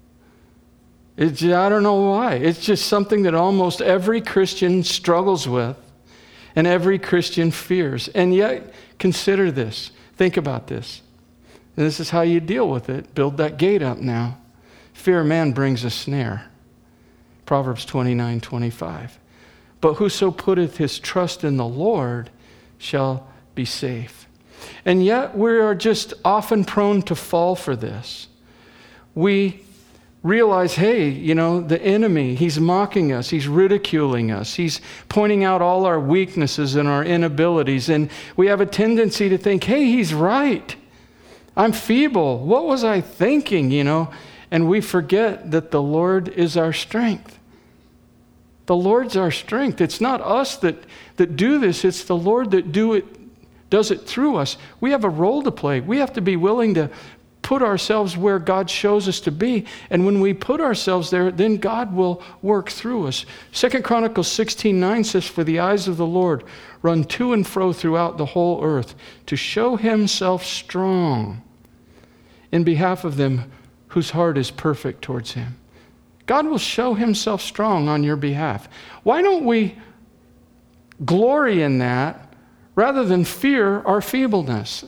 [SPEAKER 1] It's, I don't know why. It's just something that almost every Christian struggles with and every Christian fears. And yet, consider this. Think about this. And this is how you deal with it. Build that gate up now. Fear of man brings a snare. Proverbs twenty-nine twenty-five. But whoso putteth his trust in the Lord shall be safe. And yet we are just often prone to fall for this. We realize, hey, you know, the enemy, he's mocking us, he's ridiculing us, he's pointing out all our weaknesses and our inabilities, and we have a tendency to think, hey, he's right. I'm feeble. What was I thinking, you know? And we forget that the Lord is our strength. The Lord's our strength. It's not us that, that do this, it's the Lord that do it, does it through us. We have a role to play. We have to be willing to put ourselves where God shows us to be. And when we put ourselves there, then God will work through us. Second Chronicles sixteen nine says, for the eyes of the Lord run to and fro throughout the whole earth to show himself strong in behalf of them whose heart is perfect towards him. God will show himself strong on your behalf. Why don't we glory in that rather than fear our feebleness?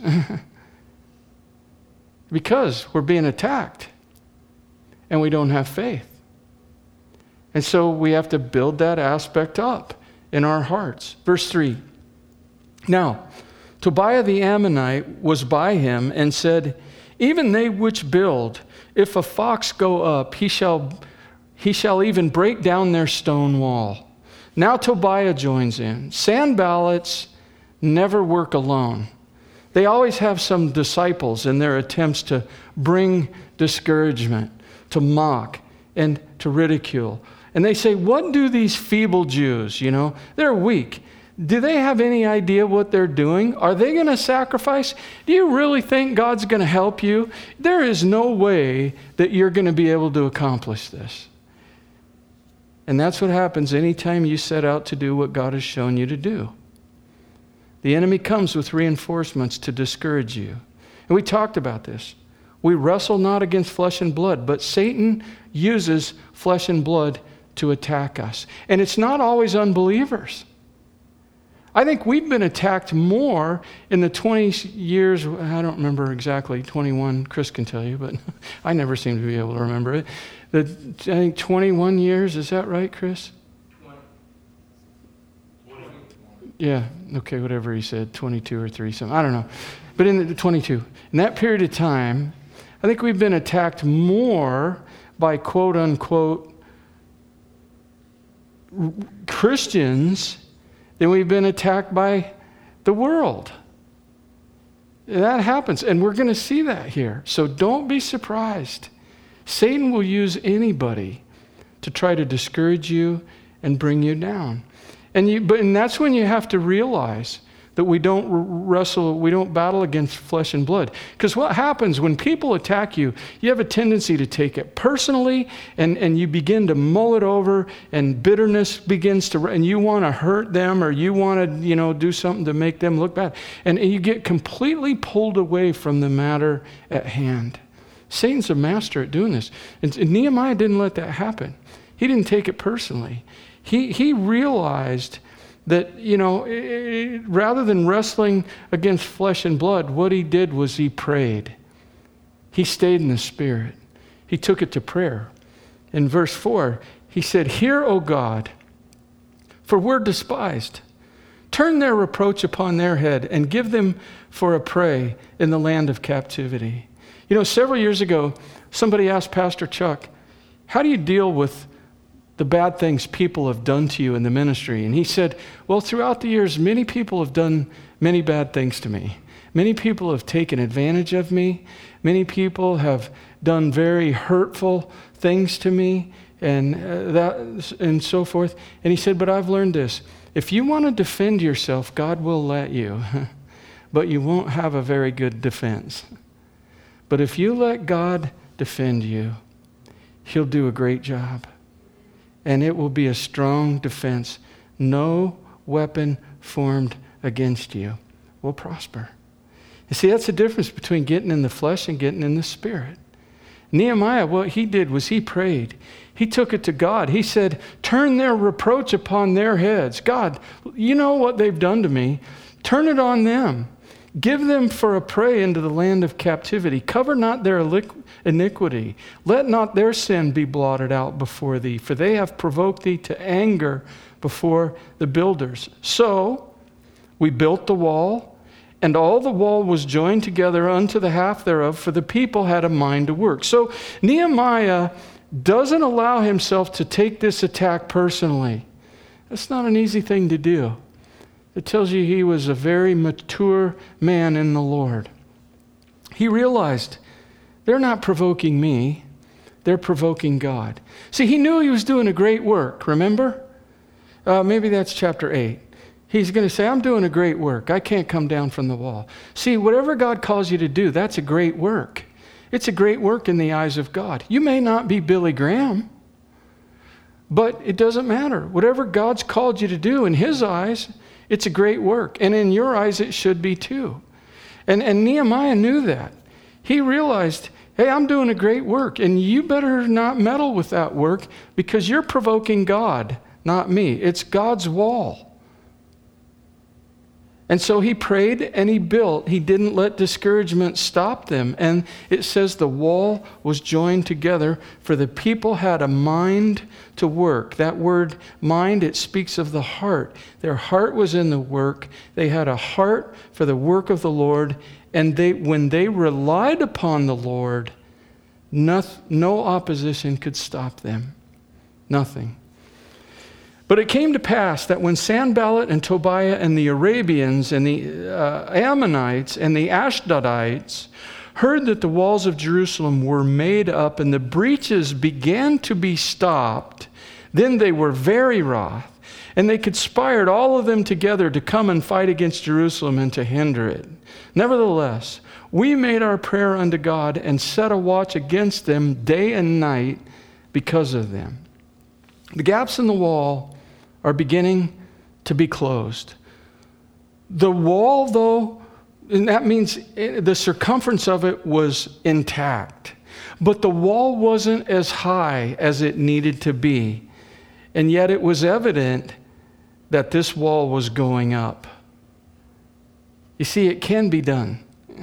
[SPEAKER 1] Because we're being attacked and we don't have faith. And so we have to build that aspect up in our hearts. Verse three. Now, Tobiah the Ammonite was by him and said, even they which build, if a fox go up, he shall, he shall even break down their stone wall. Now Tobiah joins in. Sanballats never work alone. They always have some disciples in their attempts to bring discouragement, to mock, and to ridicule. And they say, what do these feeble Jews, you know, they're weak. Do they have any idea what they're doing? Are they going to sacrifice? Do you really think God's going to help you? There is no way that you're going to be able to accomplish this. And that's what happens anytime you set out to do what God has shown you to do. The enemy comes with reinforcements to discourage you. And we talked about this. We wrestle not against flesh and blood, but Satan uses flesh and blood to attack us. And it's not always unbelievers. I think we've been attacked more in the twenty years, I don't remember exactly, twenty-one, Chris can tell you, but I never seem to be able to remember it. The, I think twenty-one years, is that right, Chris? Yeah, okay, whatever he said, twenty-two or three, something, I don't know. But in the twenty-two, in that period of time, I think we've been attacked more by quote unquote Christians than we've been attacked by the world. That happens, and we're going to see that here. So don't be surprised. Satan will use anybody to try to discourage you and bring you down. And you, but and that's when you have to realize that we don't wrestle, we don't battle against flesh and blood. Because what happens when people attack you, you have a tendency to take it personally, and, and you begin to mull it over, and bitterness begins to, and you want to hurt them, or you want to, you know, do something to make them look bad. And, and you get completely pulled away from the matter at hand. Satan's a master at doing this. And, and Nehemiah didn't let that happen. He didn't take it personally. He, he realized that, you know, it, rather than wrestling against flesh and blood, what he did was he prayed. He stayed in the Spirit. He took it to prayer. In verse four, he said, hear, O God, for we're despised. Turn their reproach upon their head and give them for a prey in the land of captivity. You know, several years ago, somebody asked Pastor Chuck, how do you deal with the bad things people have done to you in the ministry? And he said, well, throughout the years, many people have done many bad things to me. Many people have taken advantage of me. Many people have done very hurtful things to me, and uh, that and so forth. And he said, but I've learned this. If you want to defend yourself, God will let you, but you won't have a very good defense. But if you let God defend you, he'll do a great job. And it will be a strong defense. No weapon formed against you will prosper. You see, that's the difference between getting in the flesh and getting in the Spirit. Nehemiah, what he did was he prayed. He took it to God. He said, turn their reproach upon their heads. God, you know what they've done to me. Turn it on them. Give them for a prey into the land of captivity. Cover not their iniquity. Let not their sin be blotted out before thee, for they have provoked thee to anger before the builders. So we built the wall, and all the wall was joined together unto the half thereof, for the people had a mind to work. So Nehemiah doesn't allow himself to take this attack personally. That's not an easy thing to do. It tells you he was a very mature man in the Lord. He realized, they're not provoking me, they're provoking God. See, he knew he was doing a great work, remember? Uh, maybe that's chapter eight. He's going to say, I'm doing a great work. I can't come down from the wall. See, whatever God calls you to do, that's a great work. It's a great work in the eyes of God. You may not be Billy Graham, but it doesn't matter. Whatever God's called you to do in his eyes, it's a great work. And in your eyes, it should be too. And, and Nehemiah knew that. He realized, hey, I'm doing a great work, and you better not meddle with that work because you're provoking God, not me. It's God's wall. And so he prayed and he built. He didn't let discouragement stop them. And it says the wall was joined together, for the people had a mind to work. That word mind, it speaks of the heart. Their heart was in the work. They had a heart for the work of the Lord. And they, when they relied upon the Lord, no, no opposition could stop them. Nothing. But it came to pass that when Sanballat and Tobiah and the Arabians and the uh, Ammonites and the Ashdodites heard that the walls of Jerusalem were made up and the breaches began to be stopped, then they were very wroth, and they conspired all of them together to come and fight against Jerusalem and to hinder it. Nevertheless, we made our prayer unto God and set a watch against them day and night because of them. The gaps in the wall are beginning to be closed. The wall, though, and that means the circumference of it was intact, but the wall wasn't as high as it needed to be. And yet it was evident that this wall was going up. You see, it can be done.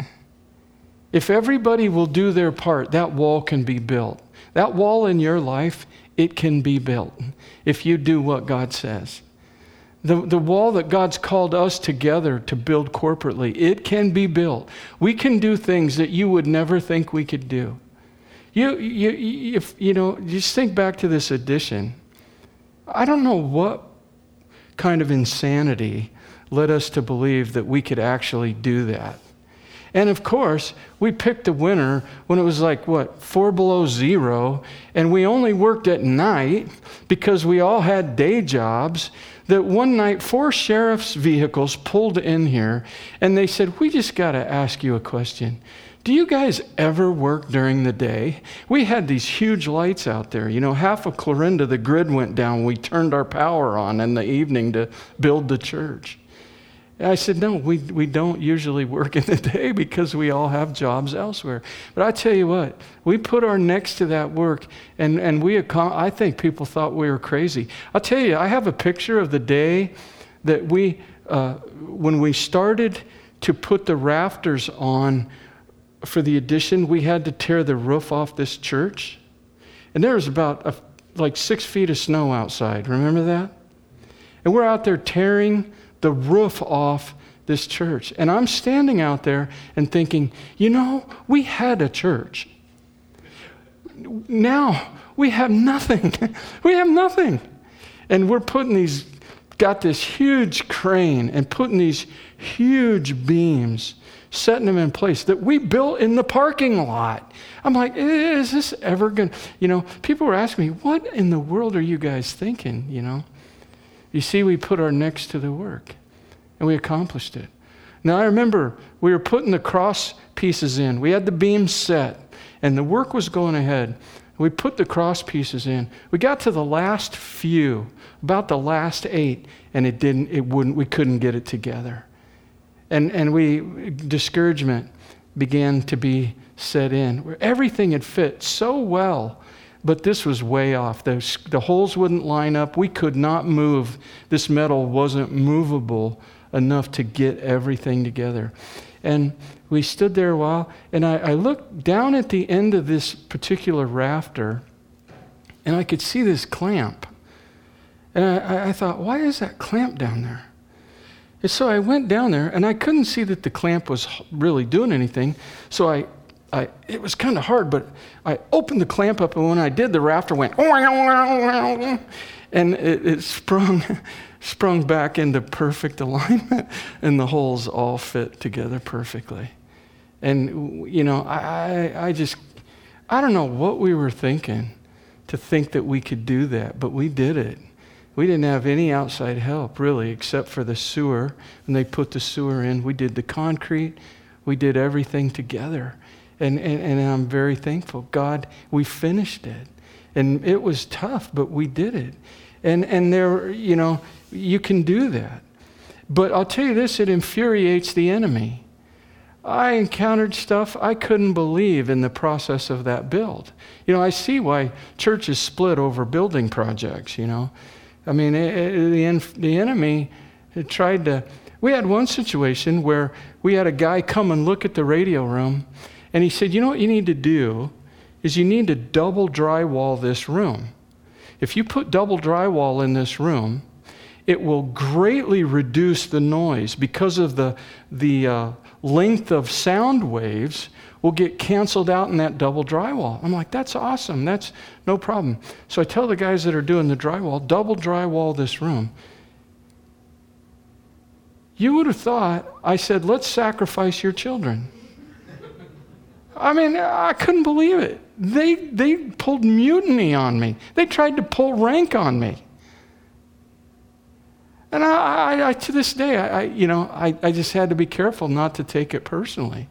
[SPEAKER 1] If everybody will do their part, that wall can be built. That wall in your life, it can be built if you do what God says. The, the wall that God's called us together to build corporately, it can be built. We can do things that you would never think we could do. You, you, if, you know, just think back to this addition. I don't know what kind of insanity led us to believe that we could actually do that. And of course, we picked a winter when it was like, what, four below zero, and we only worked at night because we all had day jobs, that one night four sheriff's vehicles pulled in here, and they said, we just got to ask you a question. Do you guys ever work during the day? We had these huge lights out there. You know, half of Clarinda, the grid went down. We turned our power on in the evening to build the church. And I said, no, we we don't usually work in the day because we all have jobs elsewhere. But I tell you what, we put our necks to that work, and, and we, I think people thought we were crazy. I'll tell you, I have a picture of the day that we, uh, when we started to put the rafters on for the addition, we had to tear the roof off this church. And there was about a, like six feet of snow outside. Remember that? And we're out there tearing the roof off this church. And I'm standing out there and thinking, you know, we had a church. Now we have nothing. We have nothing. And we're putting these, got this huge crane and putting these huge beams, setting them in place that we built in the parking lot. I'm like, is this ever going to, you know, people were asking me, what in the world are you guys thinking, you know? You see, we put our necks to the work, and we accomplished it. Now, I remember we were putting the cross pieces in. We had the beams set, and the work was going ahead. We put the cross pieces in. We got to the last few, about the last eight, and it didn't, it wouldn't, we couldn't get it together. And and we, discouragement began to be set in, where everything had fit so well, but this was way off. The, the holes wouldn't line up. We could not move. This metal wasn't movable enough to get everything together. And we stood there a while, and I, I looked down at the end of this particular rafter, and I could see this clamp. And I, I thought, why is that clamp down there? And so I went down there, and I couldn't see that the clamp was really doing anything. So I, I it was kind of hard, but I opened the clamp up, and when I did, the rafter went, and it, it sprung, sprung back into perfect alignment, and the holes all fit together perfectly. And, you know, I, I just, I don't know what we were thinking to think that we could do that, but we did it. We didn't have any outside help, really, except for the sewer. When they put the sewer in, we did the concrete. We did everything together. And, and, and I'm very thankful. God, we finished it. And it was tough, but we did it. And, and there, you know, you can do that. But I'll tell you this, it infuriates the enemy. I encountered stuff I couldn't believe in the process of that build. You know, I see why churches split over building projects, you know. I mean, it, it, the, the enemy had tried to... We had one situation where we had a guy come and look at the radio room, and he said, you know what you need to do is you need to double drywall this room. If you put double drywall in this room, it will greatly reduce the noise because of the, the uh, length of sound waves will get canceled out in that double drywall. I'm like, that's awesome. That's no problem. So I tell the guys that are doing the drywall, double drywall this room. You would have thought I said, let's sacrifice your children. I mean, I couldn't believe it. They they pulled mutiny on me. They tried to pull rank on me. And I, I, I to this day, I, I you know, I, I just had to be careful not to take it personally.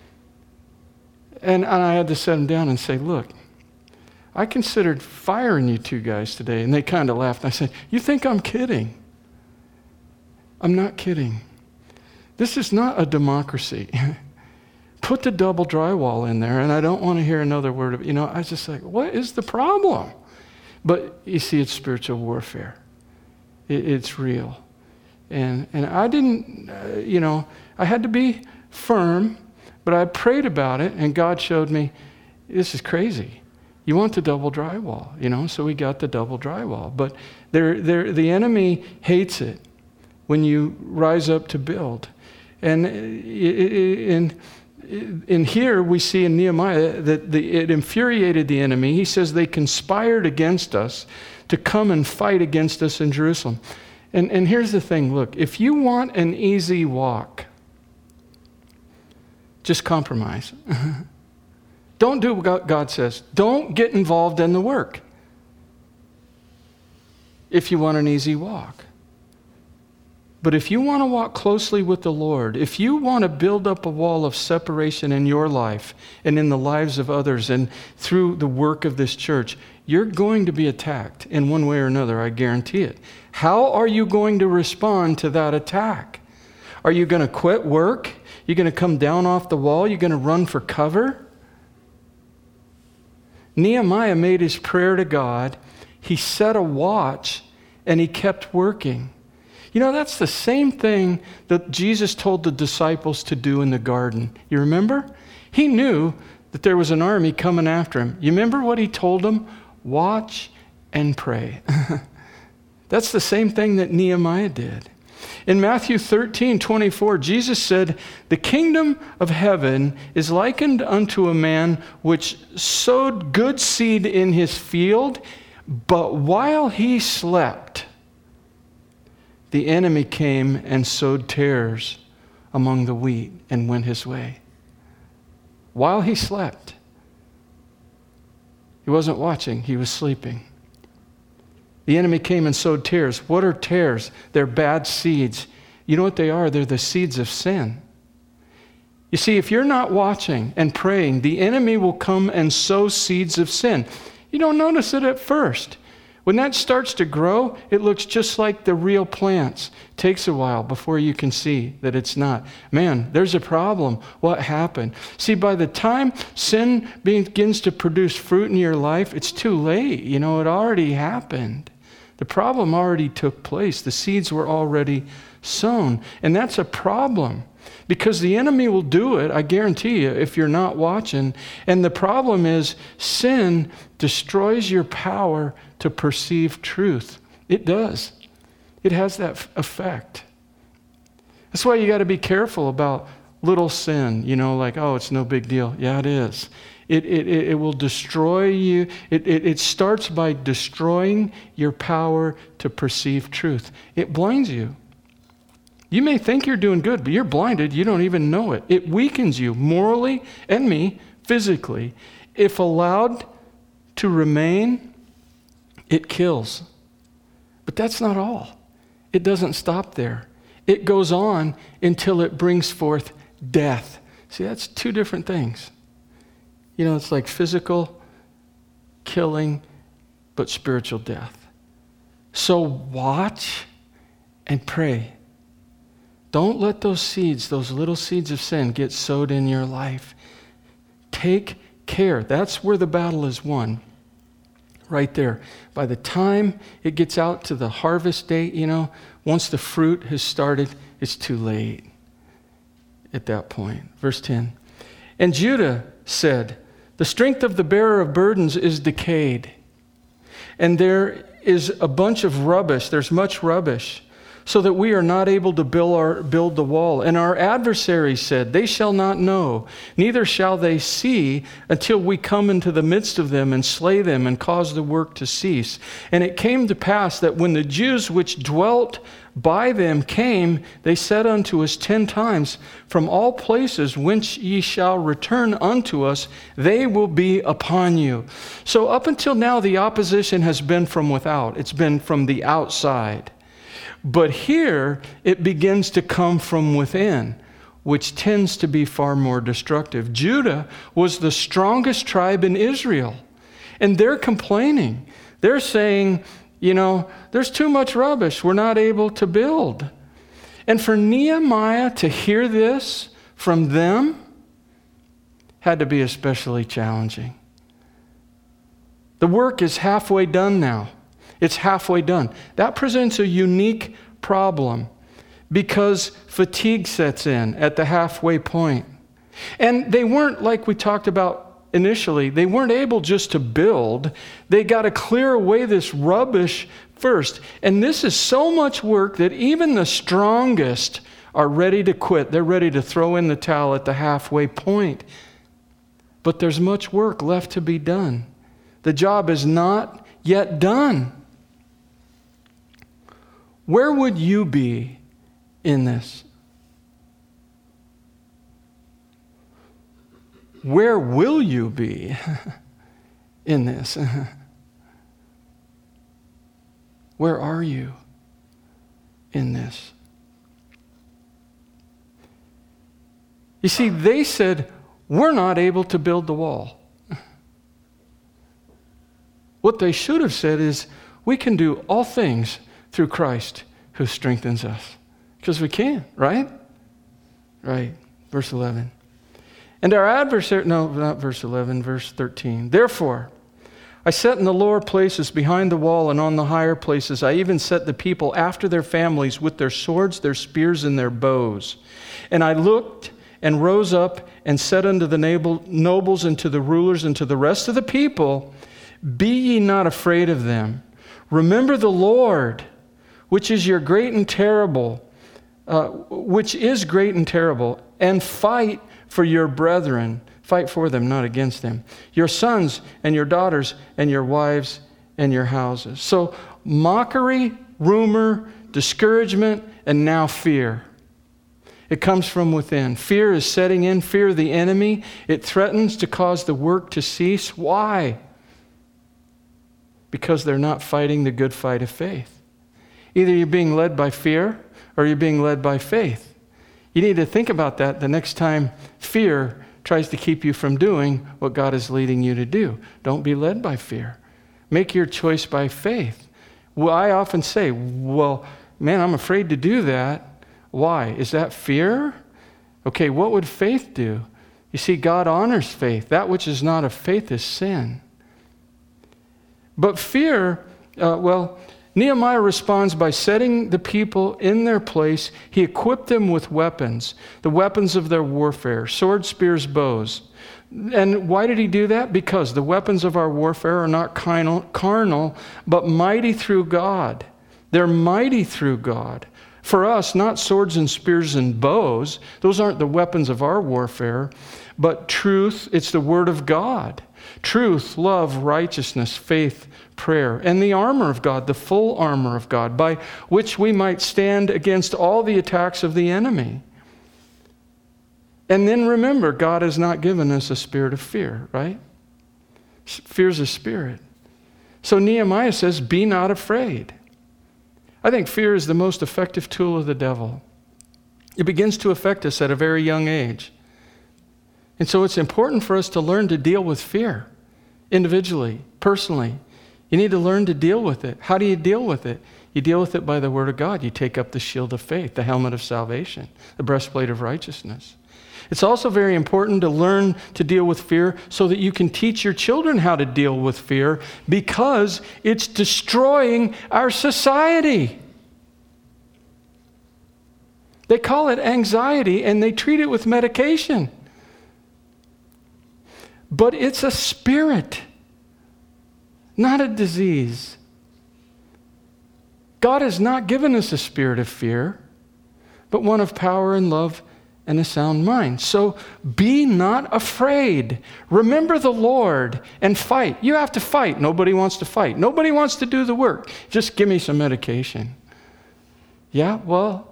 [SPEAKER 1] And, and I had to set them down and say, look, I considered firing you two guys today. And they kind of laughed. I said, you think I'm kidding? I'm not kidding. This is not a democracy. Put the double drywall in there, and I don't want to hear another word of it. You know, I was just like, what is the problem? But you see, it's spiritual warfare. It, it's real. And and I didn't, uh, you know, I had to be firm, but I prayed about it, and God showed me, this is crazy. You want the double drywall, you know, so we got the double drywall. But there, there, the enemy hates it when you rise up to build. And in, in here we see in Nehemiah that the, it infuriated the enemy. He says they conspired against us to come and fight against us in Jerusalem. And, and here's the thing, look, if you want an easy walk, just compromise. Don't do what God says. Don't get involved in the work if you want an easy walk. But if you want to walk closely with the Lord, if you want to build up a wall of separation in your life and in the lives of others and through the work of this church, you're going to be attacked in one way or another, I guarantee it. How are you going to respond to that attack? Are you going to quit work? You're going to come down off the wall? You're going to run for cover? Nehemiah made his prayer to God. He set a watch and he kept working. You know, that's the same thing that Jesus told the disciples to do in the garden. You remember? He knew that there was an army coming after him. You remember what he told them? Watch and pray. That's the same thing that Nehemiah did. In Matthew thirteen twenty-four, Jesus said, the kingdom of heaven is likened unto a man which sowed good seed in his field, but while he slept, the enemy came and sowed tares among the wheat and went his way. While he slept. He wasn't watching, he was sleeping. The enemy came and sowed tares. What are tares? They're bad seeds. You know what they are? They're the seeds of sin. You see, if you're not watching and praying, the enemy will come and sow seeds of sin. You don't notice it at first. When that starts to grow, it looks just like the real plants. It takes a while before you can see that it's not. Man, there's a problem. What happened? See, by the time sin begins to produce fruit in your life, it's too late. You know, it already happened. The problem already took place. The seeds were already sown. And that's a problem. Because the enemy will do it, I guarantee you, if you're not watching. And the problem is sin destroys your power to perceive truth. It does. It has that f- effect. That's why you got to be careful about little sin, you know, like, oh, it's no big deal. Yeah, it is. It, it, it will destroy you. It, it, it starts by destroying your power to perceive truth. It blinds you. You may think you're doing good, but you're blinded. You don't even know it. It weakens you morally and me physically. If allowed to remain, it kills. But that's not all. It doesn't stop there. It goes on until it brings forth death. See, that's two different things. You know, it's like physical killing, but spiritual death. So watch and pray. Don't let those seeds, those little seeds of sin, get sowed in your life. Take care. That's where the battle is won. Right there. By the time it gets out to the harvest date, you know, once the fruit has started, it's too late at that point. Verse ten. And Judah said, the strength of the bearer of burdens is decayed, and there is a bunch of rubbish. There's much rubbish, so that we are not able to build, our, build the wall. And our adversaries said, they shall not know, neither shall they see, until we come into the midst of them and slay them and cause the work to cease. And it came to pass that when the Jews which dwelt by them came, they said unto us ten times, from all places whence ye shall return unto us, they will be upon you. So up until now, the opposition has been from without. It's been from the outside. But here, it begins to come from within, which tends to be far more destructive. Judah was the strongest tribe in Israel, and they're complaining. They're saying, you know, there's too much rubbish. We're not able to build. And for Nehemiah to hear this from them had to be especially challenging. The work is halfway done now. It's halfway done. That presents a unique problem because fatigue sets in at the halfway point. And they weren't, like we talked about initially, they weren't able just to build. They got to clear away this rubbish first. And this is so much work that even the strongest are ready to quit. They're ready to throw in the towel at the halfway point. But there's much work left to be done. The job is not yet done. Where would you be in this? Where will you be in this? Where are you in this? You see, they said, we're not able to build the wall. What they should have said is, we can do all things through Christ who strengthens us. Because we can, right? Right. Verse eleven. And our adversary, no, not verse eleven, verse thirteen. Therefore, I set in the lower places behind the wall and on the higher places. I even set the people after their families with their swords, their spears, and their bows. And I looked and rose up and said unto the nobles and to the rulers and to the rest of the people, be ye not afraid of them. Remember the Lord, which is your great and terrible, uh, which is great and terrible, and fight for your brethren. Fight for them, not against them. Your sons and your daughters and your wives and your houses. So mockery, rumor, discouragement, and now fear. It comes from within. Fear is setting in. Fear of the enemy. It threatens to cause the work to cease. Why? Because they're not fighting the good fight of faith. Either you're being led by fear or you're being led by faith. You need to think about that the next time fear tries to keep you from doing what God is leading you to do. Don't be led by fear. Make your choice by faith. Well, I often say, well, man, I'm afraid to do that. Why? Is that fear? Okay, what would faith do? You see, God honors faith. That which is not of faith is sin. But fear, uh, well, Nehemiah responds by setting the people in their place. He equipped them with weapons, the weapons of their warfare, swords, spears, bows. And why did he do that? Because the weapons of our warfare are not carnal, but mighty through God. They're mighty through God. For us, not swords and spears and bows. Those aren't the weapons of our warfare, but truth. It's the word of God. Truth, love, righteousness, faith, prayer, and the armor of God, the full armor of God, by which we might stand against all the attacks of the enemy. And then remember, God has not given us a spirit of fear, right? Fear's a spirit. So Nehemiah says, be not afraid. I think fear is the most effective tool of the devil. It begins to affect us at a very young age. And so it's important for us to learn to deal with fear individually, personally. You need to learn to deal with it. How do you deal with it? You deal with it by the word of God. You take up the shield of faith, the helmet of salvation, the breastplate of righteousness. It's also very important to learn to deal with fear so that you can teach your children how to deal with fear, because it's destroying our society. They call it anxiety and they treat it with medication. But it's a spirit, not a disease. God has not given us a spirit of fear, but one of power and love and a sound mind. So be not afraid. Remember the Lord and fight. You have to fight. Nobody wants to fight. Nobody wants to do the work. Just give me some medication. Yeah, well,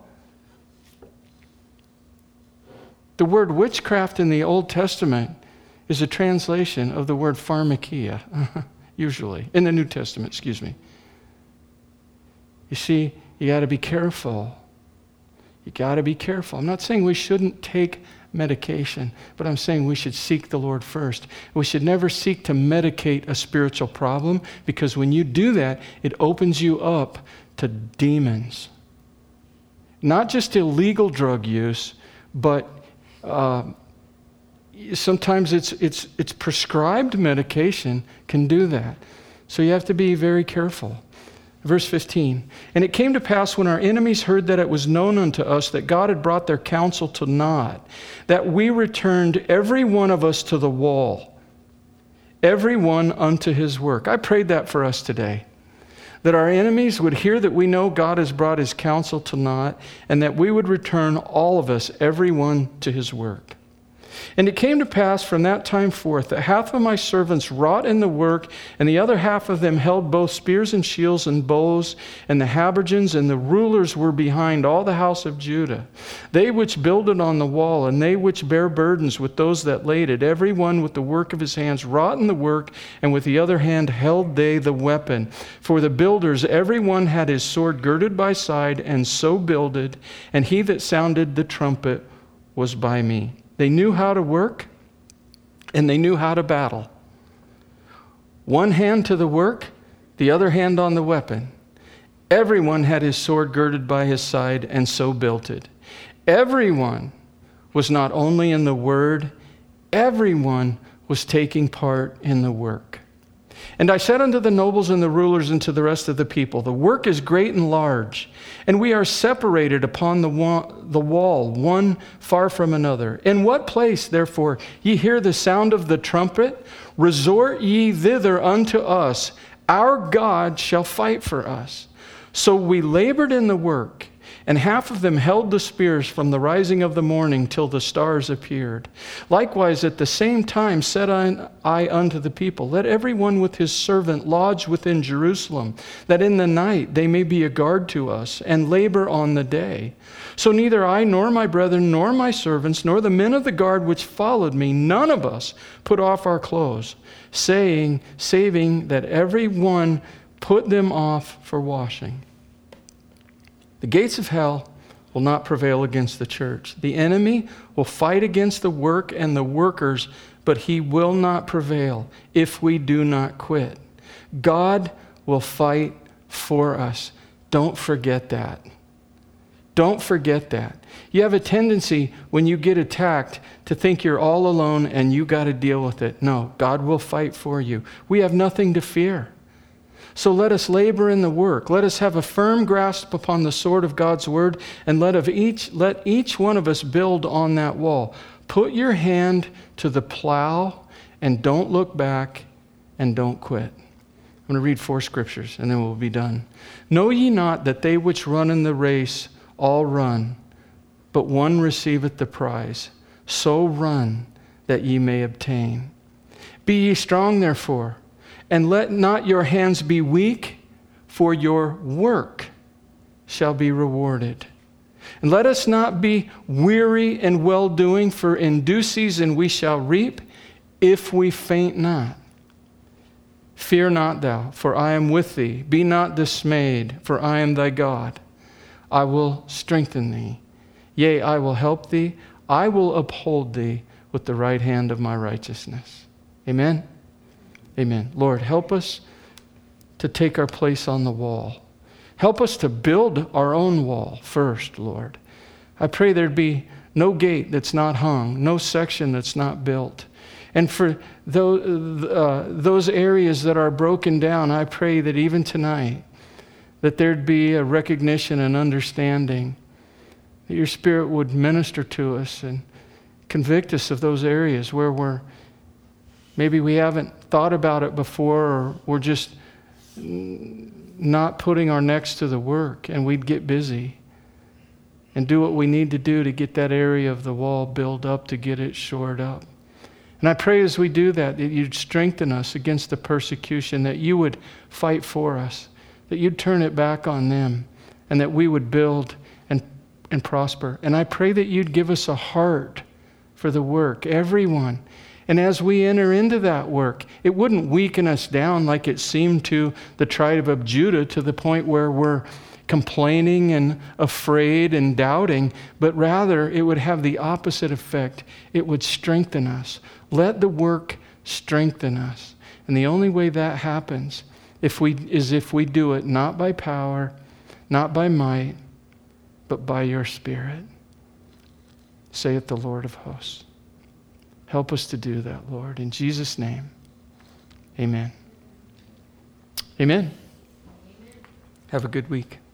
[SPEAKER 1] the word witchcraft in the Old Testament is a translation of the word pharmakia, usually, in the New Testament, excuse me. You see, you got to be careful. You got to be careful. I'm not saying we shouldn't take medication, but I'm saying we should seek the Lord first. We should never seek to medicate a spiritual problem, because when you do that, it opens you up to demons. Not just illegal drug use, but uh, sometimes it's it's it's prescribed medication can do that. So you have to be very careful. Verse fifteen, and it came to pass when our enemies heard that it was known unto us that God had brought their counsel to naught, that we returned every one of us to the wall, every one unto his work. I prayed that for us today, that our enemies would hear that we know God has brought his counsel to naught, and that we would return all of us, every one to his work. And it came to pass from that time forth that half of my servants wrought in the work, and the other half of them held both spears and shields and bows, and the habergeons and the rulers were behind all the house of Judah. They which builded on the wall, and they which bare burdens with those that laid it, every one with the work of his hands wrought in the work, and with the other hand held they the weapon. For the builders, every one had his sword girded by side, and so builded, and he that sounded the trumpet was by me. They knew how to work, and they knew how to battle. One hand to the work, the other hand on the weapon. Everyone had his sword girded by his side, and so built it. Everyone was not only in the word, everyone was taking part in the work. And I said unto the nobles and the rulers and to the rest of the people, the work is great and large, and we are separated upon the wall, the wall, one far from another. In what place, therefore, ye hear the sound of the trumpet, resort ye thither unto us. Our God shall fight for us. So we labored in the work, and half of them held the spears from the rising of the morning till the stars appeared. Likewise, at the same time said I unto the people, let every one with his servant lodge within Jerusalem, that in the night they may be a guard to us, and labor on the day. So neither I, nor my brethren, nor my servants, nor the men of the guard which followed me, none of us put off our clothes, saying, saving that every one put them off for washing. The gates of hell will not prevail against the church. The enemy will fight against the work and the workers, but he will not prevail if we do not quit. God will fight for us. Don't forget that. Don't forget that. You have a tendency when you get attacked to think you're all alone and you got to deal with it. No, God will fight for you. We have nothing to fear. So let us labor in the work. Let us have a firm grasp upon the sword of God's word, and let of each let each one of us build on that wall. Put your hand to the plow and don't look back and don't quit. I'm going to read four scriptures and then we'll be done. Know ye not that they which run in the race all run, but one receiveth the prize? So run that ye may obtain. Be ye strong therefore, and let not your hands be weak, for your work shall be rewarded. And let us not be weary in well-doing, for in due season we shall reap, if we faint not. Fear not thou, for I am with thee. Be not dismayed, for I am thy God. I will strengthen thee. Yea, I will help thee. I will uphold thee with the right hand of my righteousness. Amen? Amen. Lord, help us to take our place on the wall. Help us to build our own wall first, Lord. I pray there'd be no gate that's not hung, no section that's not built. And for those, uh, those areas that are broken down, I pray that even tonight, that there'd be a recognition and understanding, that your Spirit would minister to us and convict us of those areas where we're, maybe we haven't thought about it before, or we're just not putting our necks to the work, and we'd get busy and do what we need to do to get that area of the wall built up, to get it shored up. And I pray as we do that, that you'd strengthen us against the persecution, that you would fight for us, that you'd turn it back on them, and that we would build and, and prosper. And I pray that you'd give us a heart for the work, everyone. And as we enter into that work, it wouldn't weaken us down like it seemed to the tribe of Judah, to the point where we're complaining and afraid and doubting, but rather it would have the opposite effect. It would strengthen us. Let the work strengthen us. And the only way that happens if we is if we do it not by power, not by might, but by your Spirit. Saith the Lord of hosts. Help us to do that, Lord. In Jesus' name, amen. Amen. Amen. Have a good week.